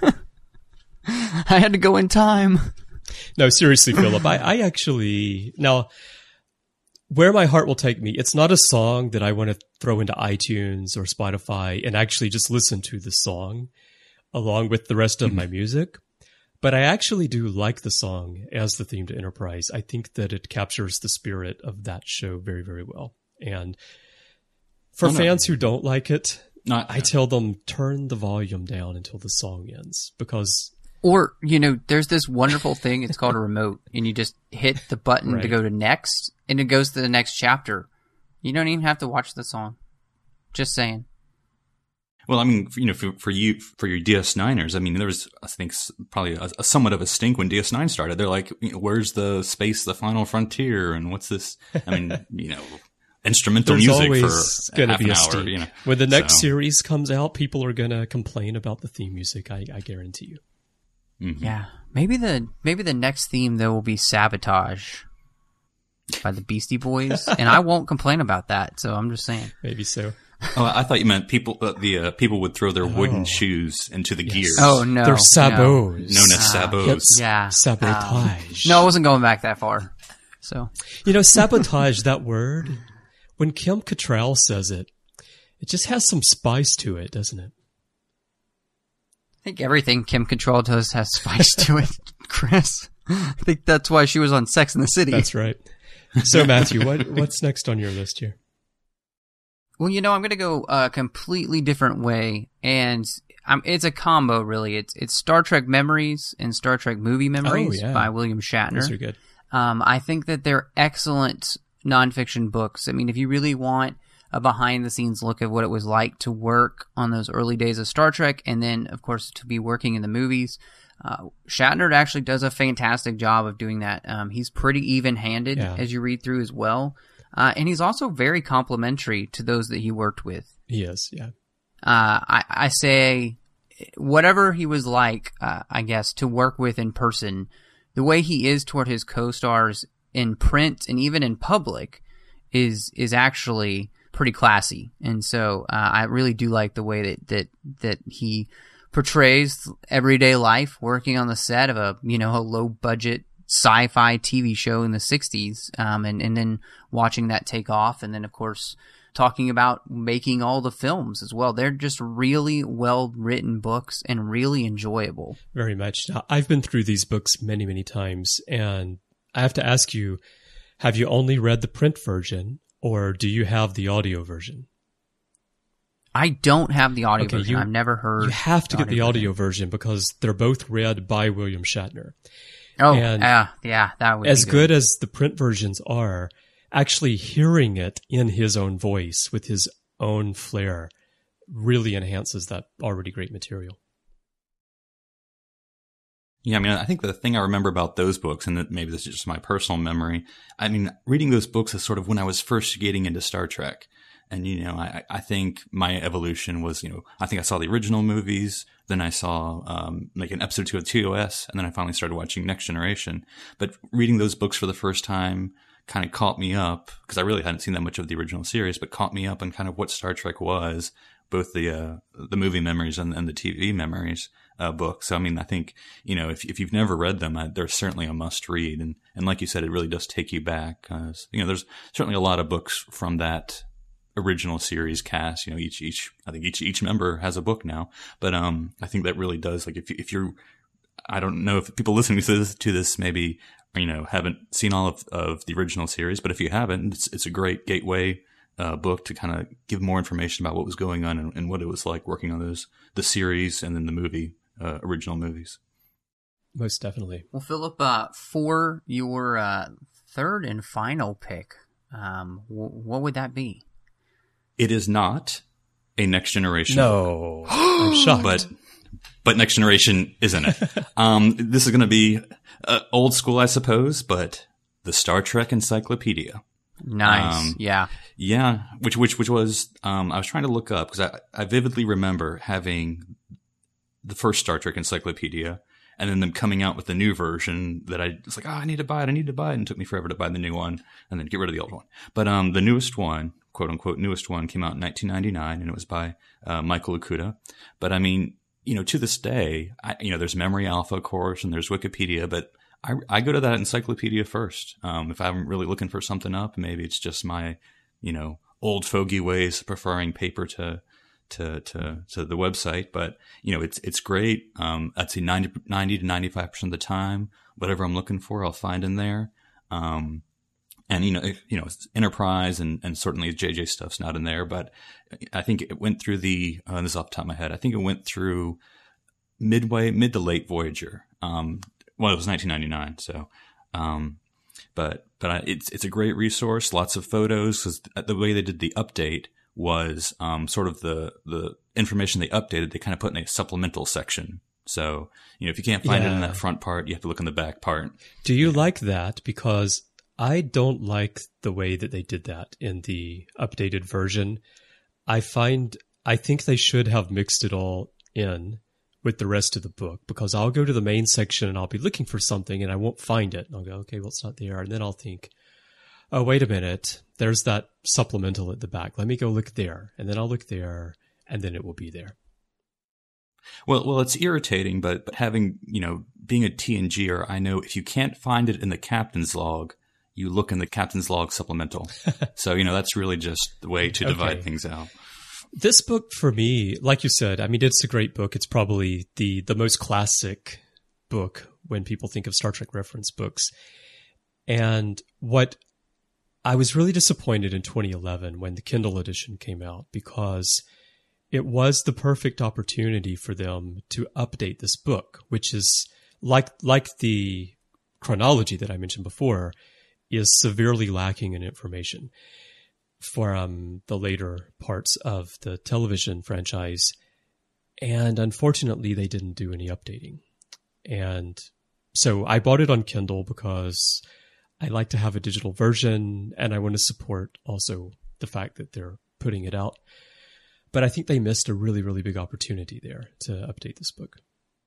I had to go in time. No, seriously, Philip. I actually now. Where My Heart Will Take Me, it's not a song that I want to throw into iTunes or Spotify and actually just listen to the song along with the rest of my music. But I actually do like the song as the theme to Enterprise. I think that it captures the spirit of that show very, very well. And for fans who don't like it, I tell them turn the volume down until the song ends because... Or, there's this wonderful thing. It's called a remote, and you just hit the button to go to next, and it goes to the next chapter. You don't even have to watch the song. Just saying. Well, I mean, for your DS9ers, I mean, there was, I think, probably a somewhat of a stink when DS9 started. They're like, where's the space, the final frontier, and what's this? I mean, instrumental There's music always for gonna half be an a hour. stink. When the next series comes out, people are going to complain about the theme music. I guarantee you. Mm-hmm. Yeah. Maybe the next theme, though, will be Sabotage by the Beastie Boys. And I won't complain about that, so I'm just saying. Maybe so. Oh, I thought you meant people. People would throw their wooden shoes into the gears. Oh, no. They're sabots. known as sabots. Yeah. Sabotage. No, I wasn't going back that far. So. Sabotage, that word, when Kim Cattrall says it, it just has some spice to it, doesn't it? I think everything Kim Cattrall does has spice to it, Chris. I think that's why she was on Sex and the City. That's right. So, Matthew, what's next on your list here? Well, I'm going to go a completely different way, and it's a combo, really. It's Star Trek Memories and Star Trek Movie Memories by William Shatner. Those are good. I think that they're excellent nonfiction books. I mean, if you really want a behind-the-scenes look at what it was like to work on those early days of Star Trek, and then, of course, to be working in the movies, Shatner actually does a fantastic job of doing that. He's pretty even-handed as you read through as well. And he's also very complimentary to those that he worked with. He is, yeah. I say, whatever he was like, I guess, to work with in person, the way he is toward his co-stars in print and even in public is actually pretty classy. And so I really do like the way that he portrays everyday life working on the set of a low-budget sci-fi TV show in the 60s, and then watching that take off, and then, of course, talking about making all the films as well. They're just really well-written books and really enjoyable. Very much. Now, I've been through these books many, many times, and I have to ask you, have you only read the print version, or do you have the audio version? I don't have the audio version. I've never heard. You have to get the audio version because they're both read by William Shatner. Oh, and yeah, that would as be good as the print versions are, actually hearing it in his own voice with his own flair really enhances that already great material. Yeah, I mean, I think the thing I remember about those books, and that maybe this is just my personal memory, I mean, reading those books is sort of when I was first getting into Star Trek. And, you know, I think my evolution was, you know, I think I saw the original movies, then I saw like an episode 2 of TOS, and then I finally started watching Next Generation. But reading those books for the first time kind of caught me up, because I really hadn't seen that much of the original series, but caught me up on kind of what Star Trek was, both the movie memories and the TV memories. Book. So, I mean, I think, you know, if you've never read them, they're certainly a must read. And like you said, it really does take you back. You know, there's certainly a lot of books from that original series cast. You know, I think each member has a book now. But I think that really does, like, if you're, I don't know if people listening to this maybe, you know, haven't seen all of the original series, but if you haven't, it's a great gateway book to kind of give more information about what was going on and what it was like working on the series and then the movie. Original movies. Most definitely. Well, Philip, for your third and final pick, what would that be? It is not a Next Generation. No, I'm shocked. But Next Generation isn't it? This is going to be old school, I suppose, but the Star Trek Encyclopedia. Nice. Yeah. Which was I was trying to look up because I vividly remember having the first Star Trek Encyclopedia, and then them coming out with the new version that I was like, I need to buy it, and it took me forever to buy the new one, and then get rid of the old one. But the newest one, quote unquote newest one, came out in 1999, and it was by Michael Okuda. But I mean, you know, to this day, there's Memory Alpha, of course, and there's Wikipedia, but I go to that encyclopedia first. If I'm really looking for something up, maybe it's just my, you know, old fogey ways of preferring paper to the website, but you know, it's great. I'd say 90 to 95% of the time, whatever I'm looking for, I'll find in there. And it's Enterprise and certainly JJ stuff's not in there, but I think it went through this is off the top of my head. I think it went through mid to late Voyager. It was 1999. So, but it's a great resource. Lots of photos, because the way they did the update was sort of the information they updated, they kind of put in a supplemental section. So, you know, if you can't find it in that front part, you have to look in the back part. Do you like that? Because I don't like the way that they did that in the updated version. I think they should have mixed it all in with the rest of the book, because I'll go to the main section and I'll be looking for something and I won't find it. And I'll go, okay, well, it's not there. And then I'll think, oh, wait a minute, there's that supplemental at the back. Let me go look there. And then I'll look there, and then it will be there. Well, it's irritating, but having, you know, being a TNGer, I know if you can't find it in the captain's log, you look in the captain's log supplemental. So, you know, that's really just the way to divide things out. This book, for me, like you said, I mean, it's a great book. It's probably the most classic book when people think of Star Trek reference books. And what I was really disappointed in 2011 when the Kindle edition came out, because it was the perfect opportunity for them to update this book, which is like the chronology that I mentioned before, is severely lacking in information from the later parts of the television franchise. And unfortunately, they didn't do any updating. And so I bought it on Kindle because I like to have a digital version, and I want to support also the fact that they're putting it out. But I think they missed a really, really big opportunity there to update this book.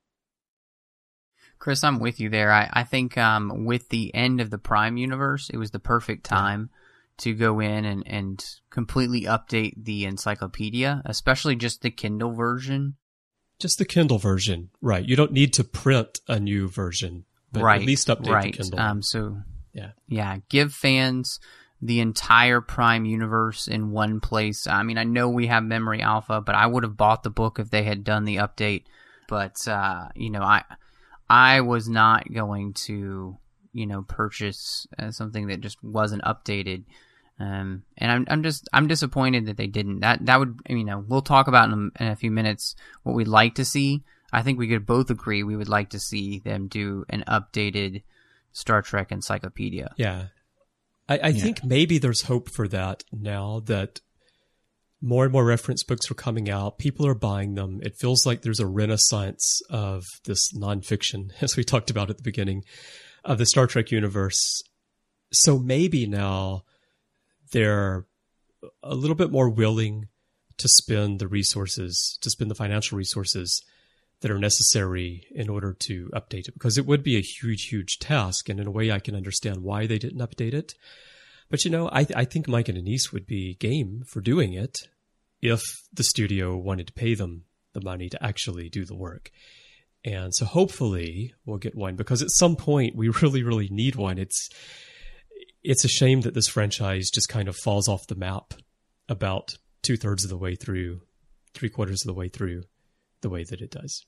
Chris, I'm with you there. I think with the end of the Prime universe, it was the perfect time to go in and completely update the encyclopedia, especially just the Kindle version. Just the Kindle version, right. You don't need to print a new version, but at least update the Kindle. Yeah, give fans the entire Prime universe in one place. I mean, I know we have Memory Alpha, but I would have bought the book if they had done the update. But, I was not going to, purchase something that just wasn't updated. And I'm disappointed that they didn't. That would, we'll talk about in a few minutes what we'd like to see. I think we could both agree we would like to see them do an updated Star Trek Encyclopedia. Yeah. I think maybe there's hope for that now that more and more reference books are coming out. People are buying them. It feels like there's a renaissance of this nonfiction, as we talked about at the beginning, of the Star Trek universe. So maybe now they're a little bit more willing to spend the financial resources that are necessary in order to update it, because it would be a huge, huge task. And in a way, I can understand why they didn't update it. But, I think Mike and Denise would be game for doing it if the studio wanted to pay them the money to actually do the work. And so hopefully we'll get one, because at some point we really, really need one. It's a shame that this franchise just kind of falls off the map about 2/3 of the way through, 3/4 of the way through, the way that it does.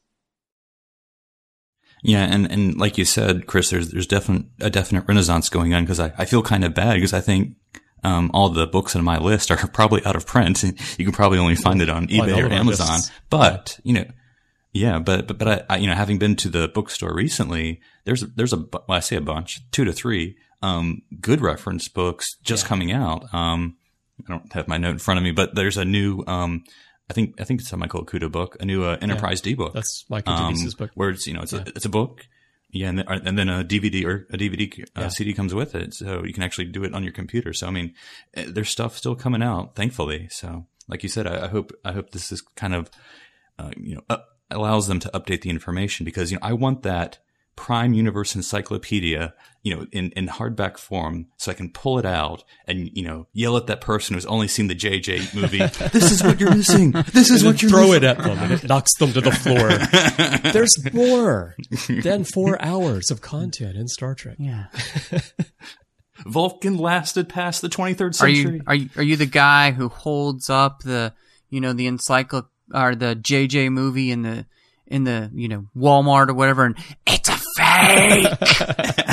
Yeah, and like you said, Chris, there's a definite renaissance going on, because I feel kind of bad, because I think all the books on my list are probably out of print. You can probably only find it on eBay or Amazon. But but I having been to the bookstore recently, there's I say a bunch, 2 to 3 good reference books just coming out. I don't have my note in front of me, but there's a new I think it's a Michael Okuda book, a new Enterprise D book. That's Michael Denise's book. Where it's it's a book, and then a DVD or a DVD CD comes with it, so you can actually do it on your computer. So I mean, there's stuff still coming out, thankfully. So like you said, I hope this is kind of allows them to update the information, because I want that Prime Universe Encyclopedia, in hardback form, so I can pull it out and, yell at that person who's only seen the JJ movie. This is what you're missing. This is what you're throw missing. It at them and it knocks them to the floor. There's more than 4 hours of content in Star Trek. Yeah. Vulcan lasted past the 23rd century. Are you the guy who holds up the the JJ movie in the Walmart or whatever, and it's a fake?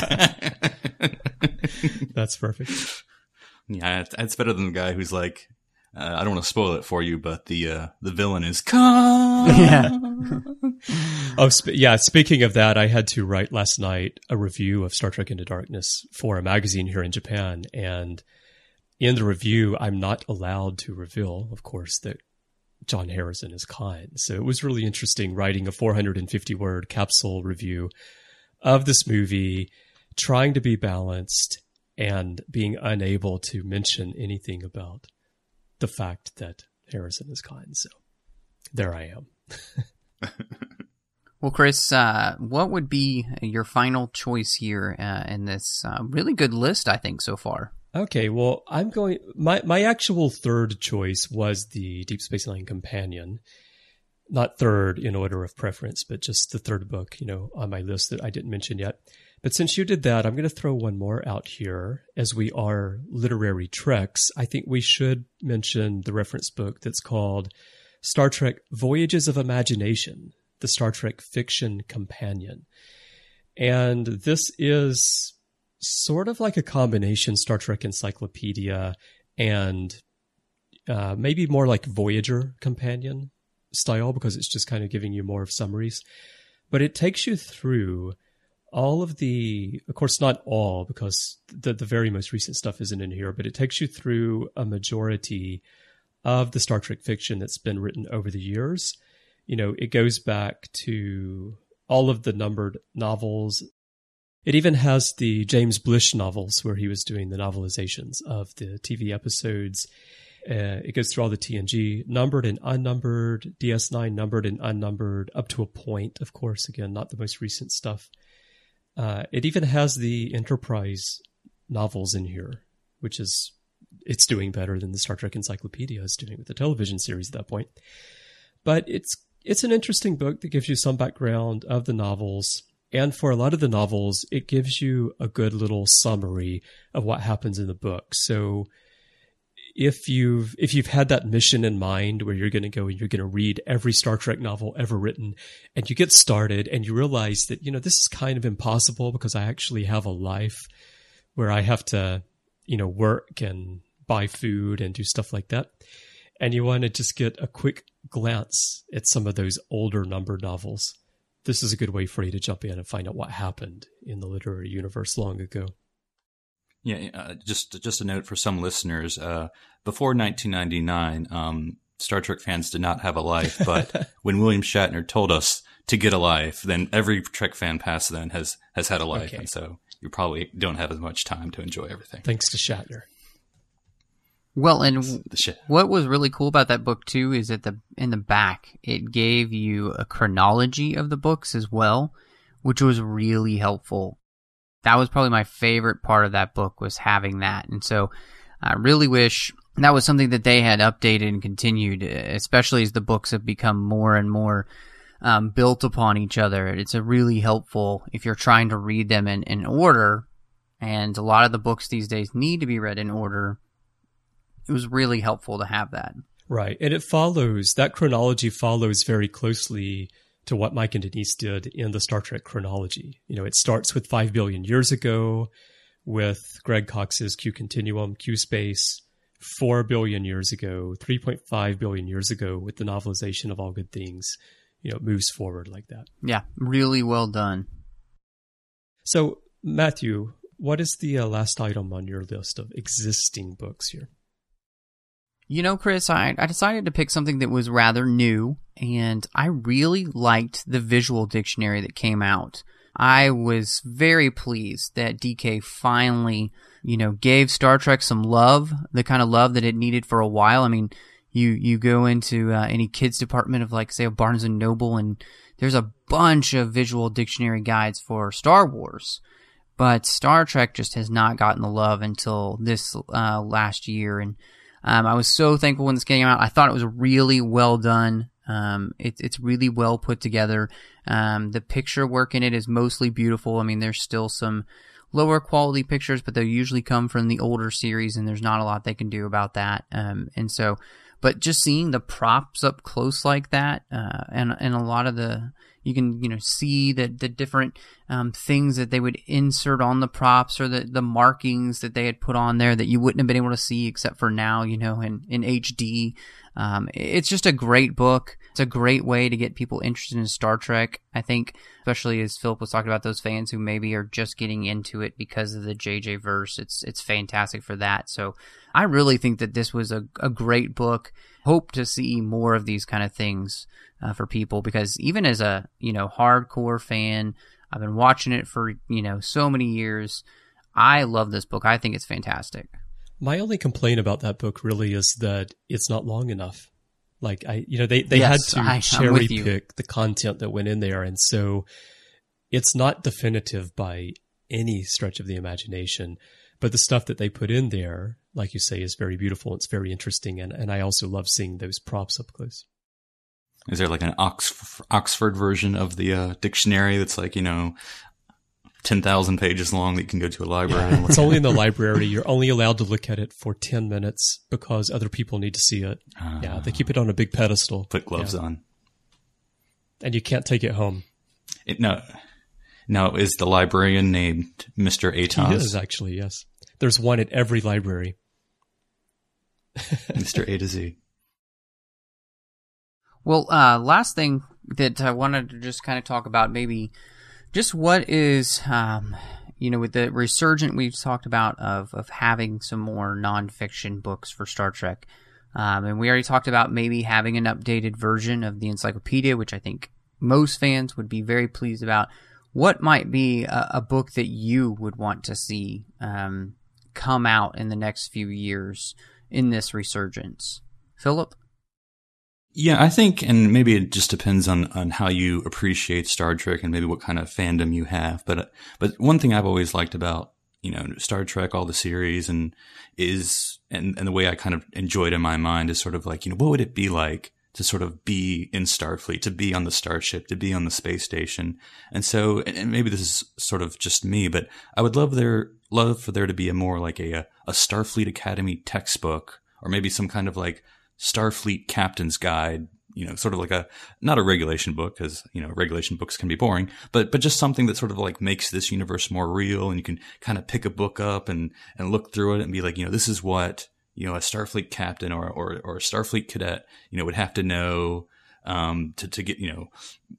That's perfect. Yeah, it's better than the guy who's like, I don't want to spoil it for you, but the villain is Khan. Yeah. Speaking of that, I had to write last night a review of Star Trek Into Darkness for a magazine here in Japan, and in the review, I'm not allowed to reveal, of course, that John Harrison is Khan. So it was really interesting writing a 450-word capsule review of this movie, trying to be balanced and being unable to mention anything about the fact that Harrison is Khan. So there I am. Well, Chris, what would be your final choice here in this really good list, I think, so far? Okay, well, my actual third choice was the Deep Space Nine Companion. Not third in order of preference, but just the third book, on my list that I didn't mention yet. But since you did that, I'm going to throw one more out here. As we are literary treks, I think we should mention the reference book that's called Star Trek Voyages of Imagination, the Star Trek Fiction Companion. And this is sort of like a combination Star Trek encyclopedia and maybe more like Voyager Companion style, because it's just kind of giving you more of summaries. But it takes you through all of the, of course, not all, because the very most recent stuff isn't in here, but it takes you through a majority of the Star Trek fiction that's been written over the years. It goes back to all of the numbered novels. It even has the James Blish novels where he was doing the novelizations of the TV episodes. It goes through all the TNG, numbered and unnumbered, DS9 numbered and unnumbered, up to a point, of course, again, not the most recent stuff. It even has the Enterprise novels in here, which is, it's doing better than the Star Trek Encyclopedia is doing with the television series at that point. But it's an interesting book that gives you some background of the novels. And for a lot of the novels, it gives you a good little summary of what happens in the book. So if you've had that mission in mind where you're going to go and you're going to read every Star Trek novel ever written, and you get started and you realize that, this is kind of impossible because I actually have a life where I have to, work and buy food and do stuff like that. And you want to just get a quick glance at some of those older numbered novels. This is a good way for you to jump in and find out what happened in the literary universe long ago. Yeah, just a note for some listeners. Before 1999, Star Trek fans did not have a life, but when William Shatner told us to get a life, then every Trek fan past then has had a life, and so you probably don't have as much time to enjoy everything. Thanks to Shatner. Well, and what was really cool about that book too is that in the back it gave you a chronology of the books as well, which was really helpful. That was probably my favorite part of that book, was having that. And so I really wish that was something that they had updated and continued, especially as the books have become more and more built upon each other. It's a really helpful if you're trying to read them in order, and a lot of the books these days need to be read in order. It was really helpful to have that. Right. And that chronology follows very closely to what Mike and Denise did in the Star Trek chronology. It starts with 5 billion years ago with Greg Cox's Q Continuum, Q Space, 4 billion years ago, 3.5 billion years ago with the novelization of All Good Things. It moves forward like that. Yeah, really well done. So, Matthew, what is the last item on your list of existing books here? Chris, I decided to pick something that was rather new, and I really liked the visual dictionary that came out. I was very pleased that DK finally, gave Star Trek some love, the kind of love that it needed for a while. I mean, you go into any kids department of, like, say, a Barnes & Noble, and there's a bunch of visual dictionary guides for Star Wars. But Star Trek just has not gotten the love until this last year, and I was so thankful when this came out. I thought it was really well done. It's really well put together. The picture work in it is mostly beautiful. I mean, there's still some lower quality pictures, but they usually come from the older series, and there's not a lot they can do about that. But just seeing the props up close like that, and a lot of you can see the different things that they would insert on the props, or the markings that they had put on there that you wouldn't have been able to see except for now, in HD. It's just a great book. It's a great way to get people interested in Star Trek. I think, especially as Philip was talking about, those fans who maybe are just getting into it because of the JJ verse. It's fantastic for that. So I really think that this was a great book. Hope to see more of these kind of things for people, because even as a hardcore fan, I've been watching it for so many years. I love this book. I think it's fantastic. My only complaint about that book really is that it's not long enough. Like they yes, had to cherry pick the content that went in there, and so it's not definitive by any stretch of the imagination. But the stuff that they put in there, like you say, is very beautiful. It's very interesting, and I also love seeing those props up close. Is there like an Oxford version of the dictionary that's like 10,000 pages long that you can go to a library? Yeah, it's only in the library. You're only allowed to look at it for 10 minutes because other people need to see it. Yeah, they keep it on a big pedestal. Put gloves on. And you can't take it home. Now, is the librarian named Mr. Atos? He is, actually, yes. There's one at every library. Mr. A to Z. Well, last thing that I wanted to just kind of talk about, maybe just what is, with the resurgent we've talked about of having some more nonfiction books for Star Trek. And we already talked about maybe having an updated version of the encyclopedia, which I think most fans would be very pleased about. What might be a book that you would want to see come out in the next few years in this resurgence? Philip? Yeah, I think, and maybe it just depends on how you appreciate Star Trek and maybe what kind of fandom you have. But one thing I've always liked about, Star Trek, all the series, and the way I kind of enjoyed in my mind is sort of like, what would it be like to sort of be in Starfleet, to be on the starship, to be on the space station. And so, and maybe this is sort of just me, but I would love for there to be a more like a Starfleet Academy textbook, or maybe some kind of like Starfleet Captain's Guide, sort of like not a regulation book, because, regulation books can be boring, but just something that sort of like makes this universe more real, and you can kind of pick a book up and look through it and be like, this is what, a Starfleet captain or a Starfleet cadet, would have to know, to get,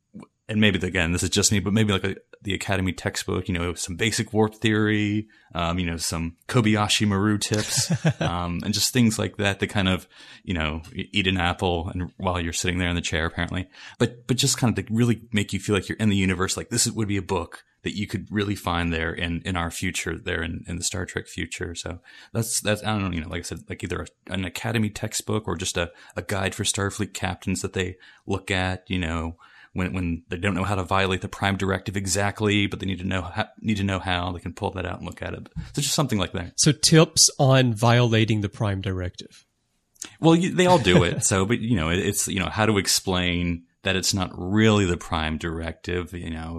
and maybe again, this is just me, but maybe like the Academy textbook, some basic warp theory, some Kobayashi Maru tips, and just things like that kind of, eat an apple and while you're sitting there in the chair, apparently, but just kind of to really make you feel like you're in the universe. Like this would be a book that you could really find there in our future, there in the Star Trek future. So that's, I don't know, like I said, like either an Academy textbook or just a guide for Starfleet captains that they look at, when they don't know how to violate the Prime Directive exactly, but they need to know how they can pull that out and look at it. So just something like that. So tips on violating the Prime Directive. Well, they all do it. So, but it's how to explain that it's not really the Prime Directive.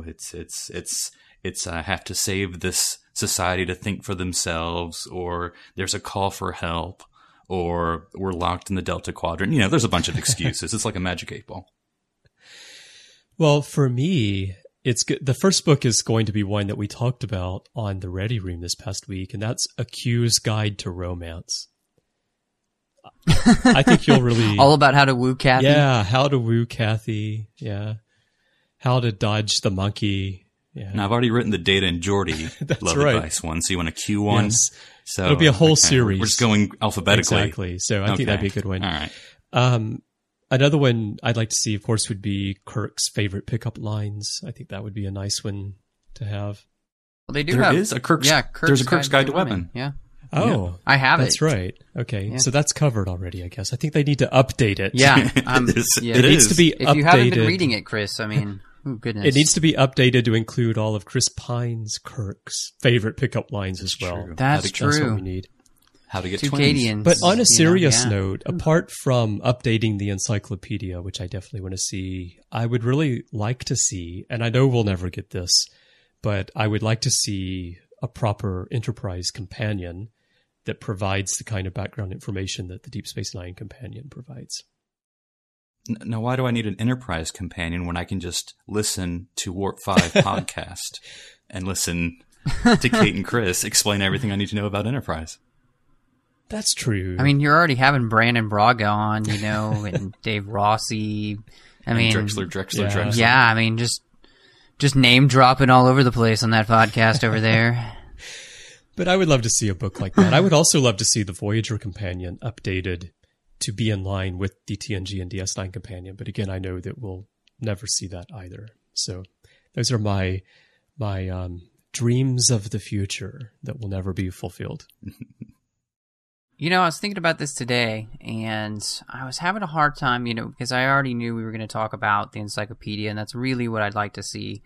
It's have to save this society to think for themselves, or there's a call for help, or we're locked in the Delta Quadrant. There's a bunch of excuses. It's like a magic 8-ball. Well, for me, it's good. The first book is going to be one that we talked about on the Ready Room this past week, and that's A Q's Guide to Romance. I think you'll really... All about how to woo Kathy? Yeah, how to woo Kathy. Yeah. How to dodge the monkey. Yeah. Now, I've already written the Data and Geordi love advice one, so you want a Q one? Yes. So it'll be a whole series. We're just going alphabetically. Exactly. So I think that'd be a good one. All right. Another one I'd like to see, of course, would be Kirk's favorite pickup lines. I think that would be a nice one to have. Well, they do There have... is a Kirk's... Yeah, there's a Kirk's Guide to Women. Yeah. Oh, I have that's it. That's right. Okay, Yeah. so that's covered already, I guess. I think they need to update it. Yeah. It needs to be updated. If you haven't been reading it, Chris, I mean, oh, goodness. It needs to be updated to include all of Chris Pine's, Kirk's favorite pickup lines as well. True. That's That's what true. we need. How to get Two twins. Cadians. But on a serious yeah. note, apart from updating the encyclopedia, which I definitely want to see, I would really like to see, and I know we'll never get this, but I would like to see a proper Enterprise companion that provides the kind of background information that the Deep Space Nine companion provides. Now, why do I need an Enterprise companion when I can just listen to Warp 5 podcast and listen to Kate and Chris explain everything I need to know about Enterprise? That's true. I mean, you're already having Brandon Braga on, and Dave Rossi. I mean, Drexler. Yeah, I mean, just name dropping all over the place on that podcast over there. But I would love to see a book like that. I would also love to see the Voyager companion updated to be in line with the TNG and DS9 companion. But again, I know that we'll never see that either. So those are my dreams of the future that will never be fulfilled. I was thinking about this today, and I was having a hard time, because I already knew we were going to talk about the encyclopedia, and that's really what I'd like to see.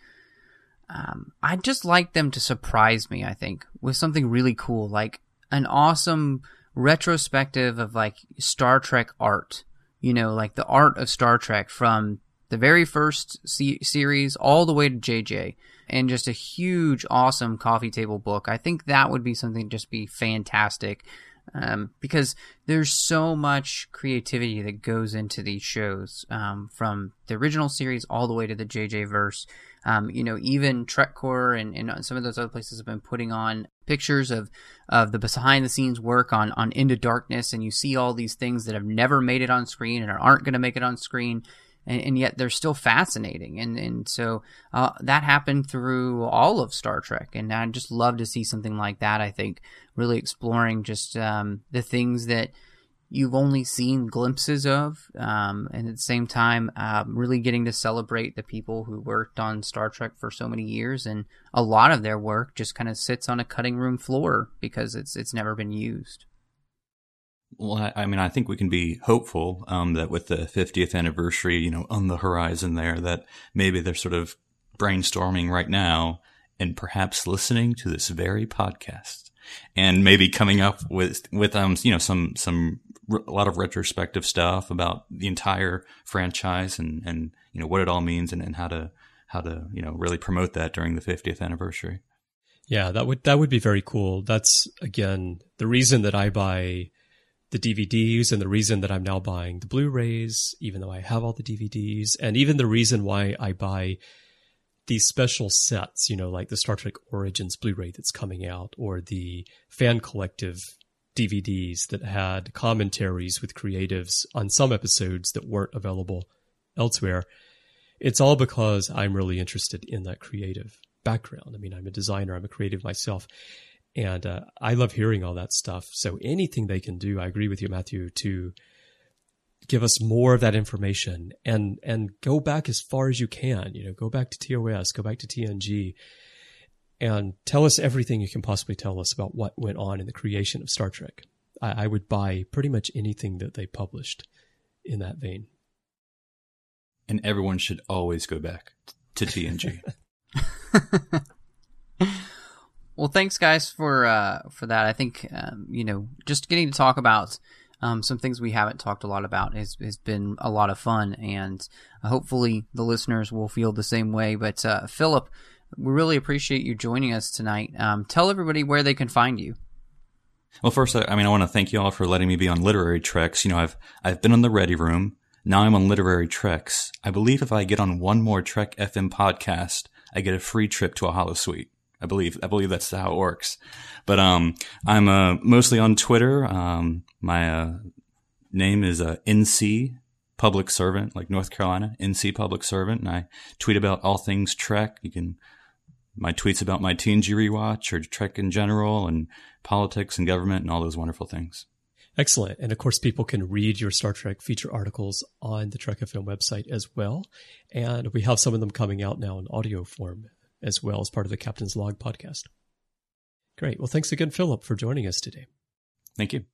I'd just like them to surprise me, I think, with something really cool, like an awesome retrospective of, like, Star Trek art. Like the art of Star Trek from the very first series all the way to JJ, and just a huge, awesome coffee table book. I think that would be something just be fantastic. Because there's so much creativity that goes into these shows, from the original series all the way to the JJ verse. Even TrekCore and some of those other places have been putting on pictures of the behind the scenes work on Into Darkness, and you see all these things that have never made it on screen and aren't going to make it on screen. And yet they're still fascinating. And so that happened through all of Star Trek. And I'd just love to see something like that, I think, really exploring just the things that you've only seen glimpses of. And at the same time, really getting to celebrate the people who worked on Star Trek for so many years. And a lot of their work just kind of sits on a cutting room floor because it's never been used. Well, I think we can be hopeful that with the 50th anniversary, on the horizon there, that maybe they're sort of brainstorming right now and perhaps listening to this very podcast and maybe coming up with some a lot of retrospective stuff about the entire franchise and what it all means and how to really promote that during the 50th anniversary. Yeah, that would be very cool. That's, again, the reason that I buy the DVDs and the reason that I'm now buying the Blu-rays, even though I have all the DVDs, and even the reason why I buy these special sets, like the Star Trek Origins Blu-ray that's coming out, or the Fan Collective DVDs that had commentaries with creatives on some episodes that weren't available elsewhere. it's all because I'm really interested in that creative background. I mean, I'm a designer, I'm a creative myself, and I love hearing all that stuff. So anything they can do, I agree with you, Matthew, to give us more of that information and go back as far as you can. Go back to TOS, go back to TNG, and tell us everything you can possibly tell us about what went on in the creation of Star Trek. I would buy pretty much anything that they published in that vein. And everyone should always go back to TNG. Well, thanks guys for that. I think just getting to talk about some things we haven't talked a lot about has been a lot of fun, and hopefully the listeners will feel the same way. But Philip, we really appreciate you joining us tonight. Tell everybody where they can find you. Well, first, I want to thank you all for letting me be on Literary Treks. I've been on the Ready Room. Now I'm on Literary Treks. I believe if I get on one more Trek FM podcast, I get a free trip to a holosuite. I believe that's how it works. But I'm mostly on Twitter. My name is NC Public Servant, like North Carolina, NC Public Servant, and I tweet about all things Trek. My tweets about my TNG rewatch or Trek in general and politics and government and all those wonderful things. Excellent. And of course, people can read your Star Trek feature articles on the Trek FM website as well. And we have some of them coming out now in audio form as well as part of the Captain's Log podcast. Great. Well, thanks again, Philip, for joining us today. Thank you.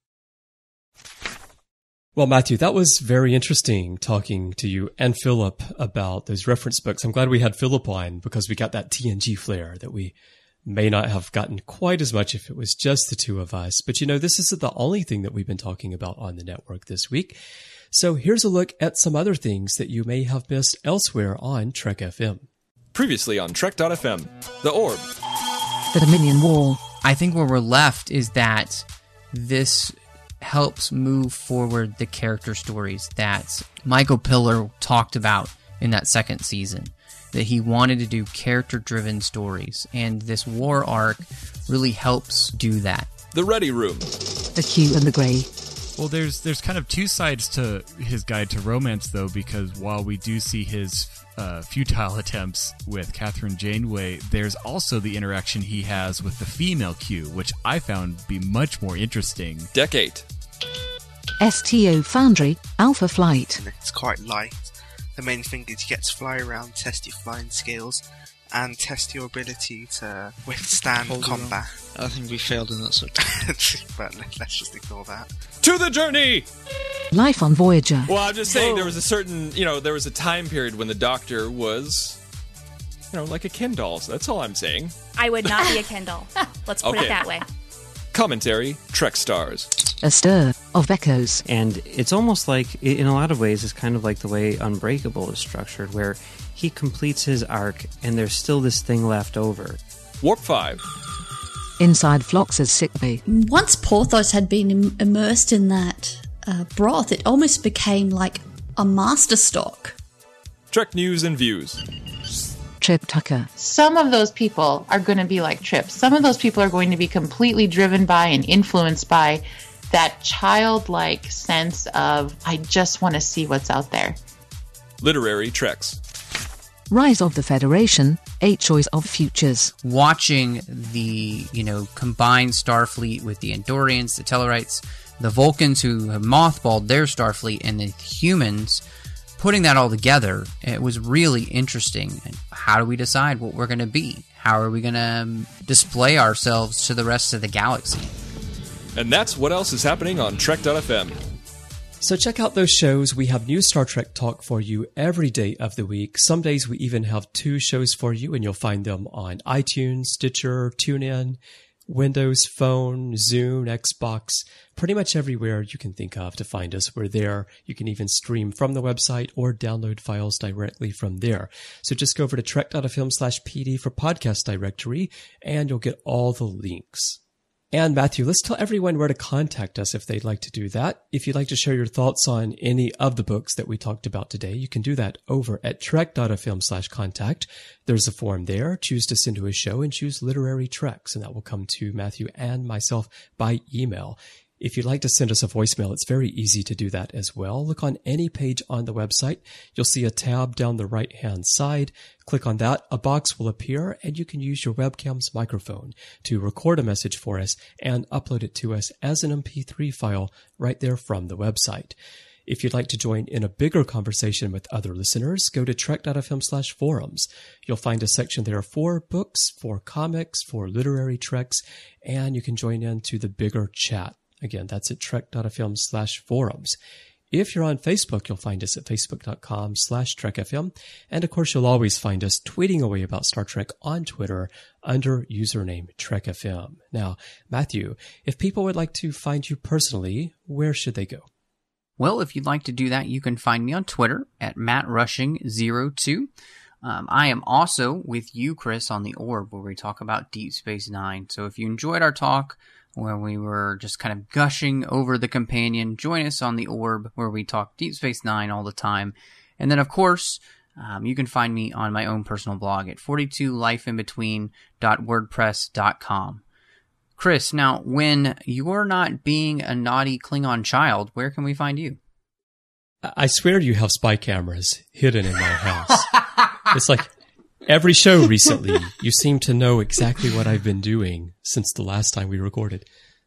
Well, Matthew, that was very interesting talking to you and Philip about those reference books. I'm glad we had Philip on because we got that TNG flair that we may not have gotten quite as much if it was just the two of us. But this isn't the only thing that we've been talking about on the network this week. So here's a look at some other things that you may have missed elsewhere on Trek FM. Previously on Trek.fm, The Orb. The Dominion War. I think where we're left is that this helps move forward the character stories that Michael Piller talked about in that second season, that he wanted to do character-driven stories, and this war arc really helps do that. The Ready Room. The Q and the Grey. Well, there's kind of two sides to his guide to romance, though, because while we do see his futile attempts with Catherine Janeway, there's also the interaction he has with the female Q, which I found to be much more interesting. Deck 8. STO Foundry, Alpha Flight. It's quite light. The main thing is you get to fly around, test your flying skills, and test your ability to withstand combat. I think we failed in that subject. But let's just ignore that. To the journey! Life on Voyager. Well, I'm just saying there was a certain, there was a time period when the Doctor was, like a Ken doll. So that's all I'm saying. I would not be a Ken doll. Let's put it that way. Commentary, Trek Stars. A stir of echoes. And it's almost like, in a lot of ways, it's kind of like the way Unbreakable is structured, where he completes his arc and there's still this thing left over. Warp 5. Inside Phlox's sickbay. Once Porthos had been immersed in that broth, it almost became like a master stock. Trek News and Views. Trip Tucker. Some of those people are going to be like Trip. Some of those people are going to be completely driven by and influenced by that childlike sense of, I just want to see what's out there. Literary Treks. Rise of the Federation, A Choice of Futures. Watching the, combined Starfleet with the Andorians, the Tellarites, the Vulcans who have mothballed their Starfleet, and the humans, putting that all together, it was really interesting. And how do we decide what we're going to be? How are we going to display ourselves to the rest of the galaxy? And that's what else is happening on Trek.fm. So check out those shows. We have new Star Trek talk for you every day of the week. Some days we even have 2 shows for you, and you'll find them on iTunes, Stitcher, TuneIn, Windows Phone, Zune, Xbox, pretty much everywhere you can think of to find us. We're there. You can even stream from the website or download files directly from there. So just go over to trek.fm/PD for podcast directory, and you'll get all the links. And Matthew, let's tell everyone where to contact us if they'd like to do that. If you'd like to share your thoughts on any of the books that we talked about today, you can do that over at trek.fm/contact. There's a form there. Choose to send to a show and choose Literary Treks, and that will come to Matthew and myself by email. If you'd like to send us a voicemail, it's very easy to do that as well. Look on any page on the website. You'll see a tab down the right-hand side. Click on that. A box will appear, and you can use your webcam's microphone to record a message for us and upload it to us as an MP3 file right there from the website. If you'd like to join in a bigger conversation with other listeners, go to trek.fm/forums. You'll find a section there for books, for comics, for literary treks, and you can join into the bigger chat. Again, that's at trek.fm/forums. If you're on Facebook, you'll find us at facebook.com/trekfm. And of course, you'll always find us tweeting away about Star Trek on Twitter under username TrekFM. Now, Matthew, if people would like to find you personally, where should they go? Well, if you'd like to do that, you can find me on Twitter at MattRushing02. I am also with you, Chris, on the Orb, where we talk about Deep Space Nine. So if you enjoyed our talk, where we were just kind of gushing over the companion, join us on the Orb, where we talk Deep Space Nine all the time. And then, of course, you can find me on my own personal blog at 42lifeinbetween.wordpress.com. Chris, now, when you're not being a naughty Klingon child, where can we find you? I swear you have spy cameras hidden in my house. It's like every show recently, you seem to know exactly what I've been doing since the last time we recorded.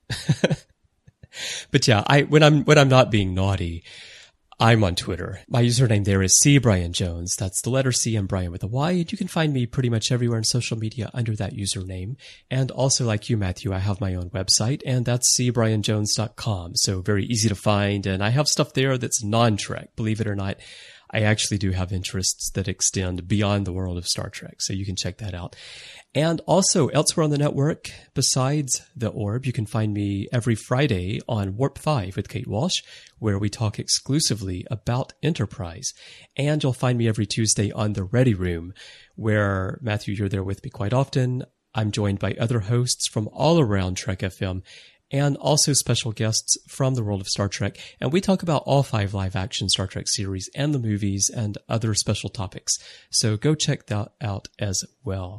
But yeah, when I'm not being naughty, I'm on Twitter. My username there is C. Brian Jones. That's the letter C and Brian with a Y. And you can find me pretty much everywhere in social media under that username. And also, like you, Matthew, I have my own website, and that's cbrianjones.com. So very easy to find. And I have stuff there that's non-Trek. Believe it or not, I actually do have interests that extend beyond the world of Star Trek. So you can check that out. And also elsewhere on the network, besides the Orb, you can find me every Friday on Warp 5 with Kate Walsh, where we talk exclusively about Enterprise. And you'll find me every Tuesday on The Ready Room, where, Matthew, you're there with me quite often. I'm joined by other hosts from all around Trek FM, and also special guests from the world of Star Trek. And we talk about all 5 live-action Star Trek series and the movies and other special topics. So go check that out as well.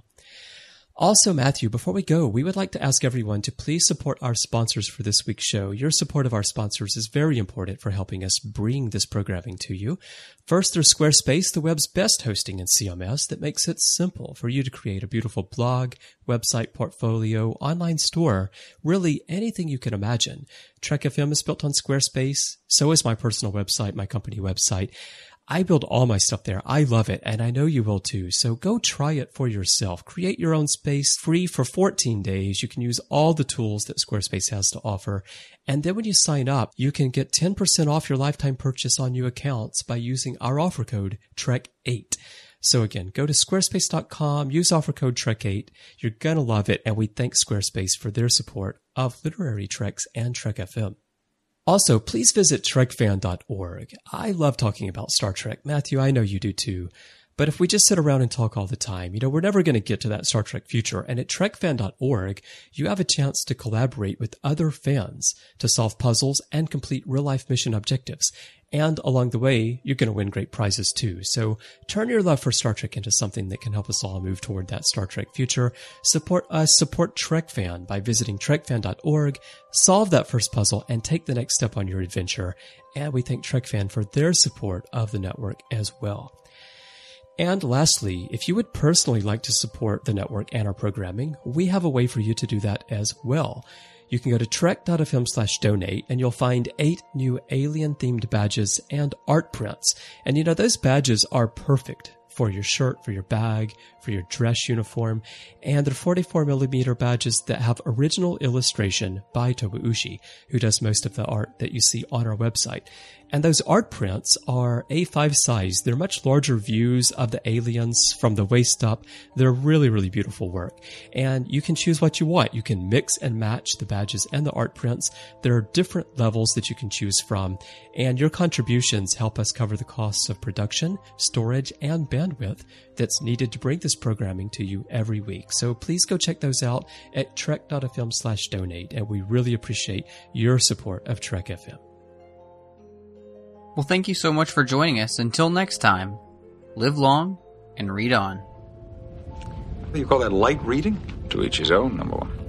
Also, Matthew, before we go, we would like to ask everyone to please support our sponsors for this week's show. Your support of our sponsors is very important for helping us bring this programming to you. First, there's Squarespace, the web's best hosting in CMS that makes it simple for you to create a beautiful blog, website, portfolio, online store, really anything you can imagine. Trek FM is built on Squarespace. So is my personal website, my company website. I build all my stuff there. I love it, and I know you will too. So go try it for yourself. Create your own space free for 14 days. You can use all the tools that Squarespace has to offer. And then when you sign up, you can get 10% off your lifetime purchase on new accounts by using our offer code TREK8. So again, go to squarespace.com, use offer code TREK8. You're going to love it, and we thank Squarespace for their support of Literary Treks and Trek FM. Also, please visit trekfan.org. I love talking about Star Trek. Matthew, I know you do too. But if we just sit around and talk all the time, we're never going to get to that Star Trek future. And at trekfan.org, you have a chance to collaborate with other fans to solve puzzles and complete real-life mission objectives. And along the way, you're going to win great prizes too. So turn your love for Star Trek into something that can help us all move toward that Star Trek future. Support us, support TrekFan by visiting trekfan.org, solve that first puzzle, and take the next step on your adventure. And we thank TrekFan for their support of the network as well. And lastly, if you would personally like to support the network and our programming, we have a way for you to do that as well. You can go to trek.fm/donate and you'll find 8 new alien-themed badges and art prints. And those badges are perfect for your shirt, for your bag, for your dress uniform. And they're 44mm badges that have original illustration by Tobuushi, who does most of the art that you see on our website. And those art prints are A5 size. They're much larger views of the aliens from the waist up. They're really, really beautiful work. And you can choose what you want. You can mix and match the badges and the art prints. There are different levels that you can choose from. And your contributions help us cover the costs of production, storage, and bandwidth that's needed to bring this programming to you every week. So please go check those out at trek.fm/donate. And we really appreciate your support of Trek FM. Well, thank you so much for joining us. Until next time, live long and read on. What do you call that, light reading? To each his own, number one.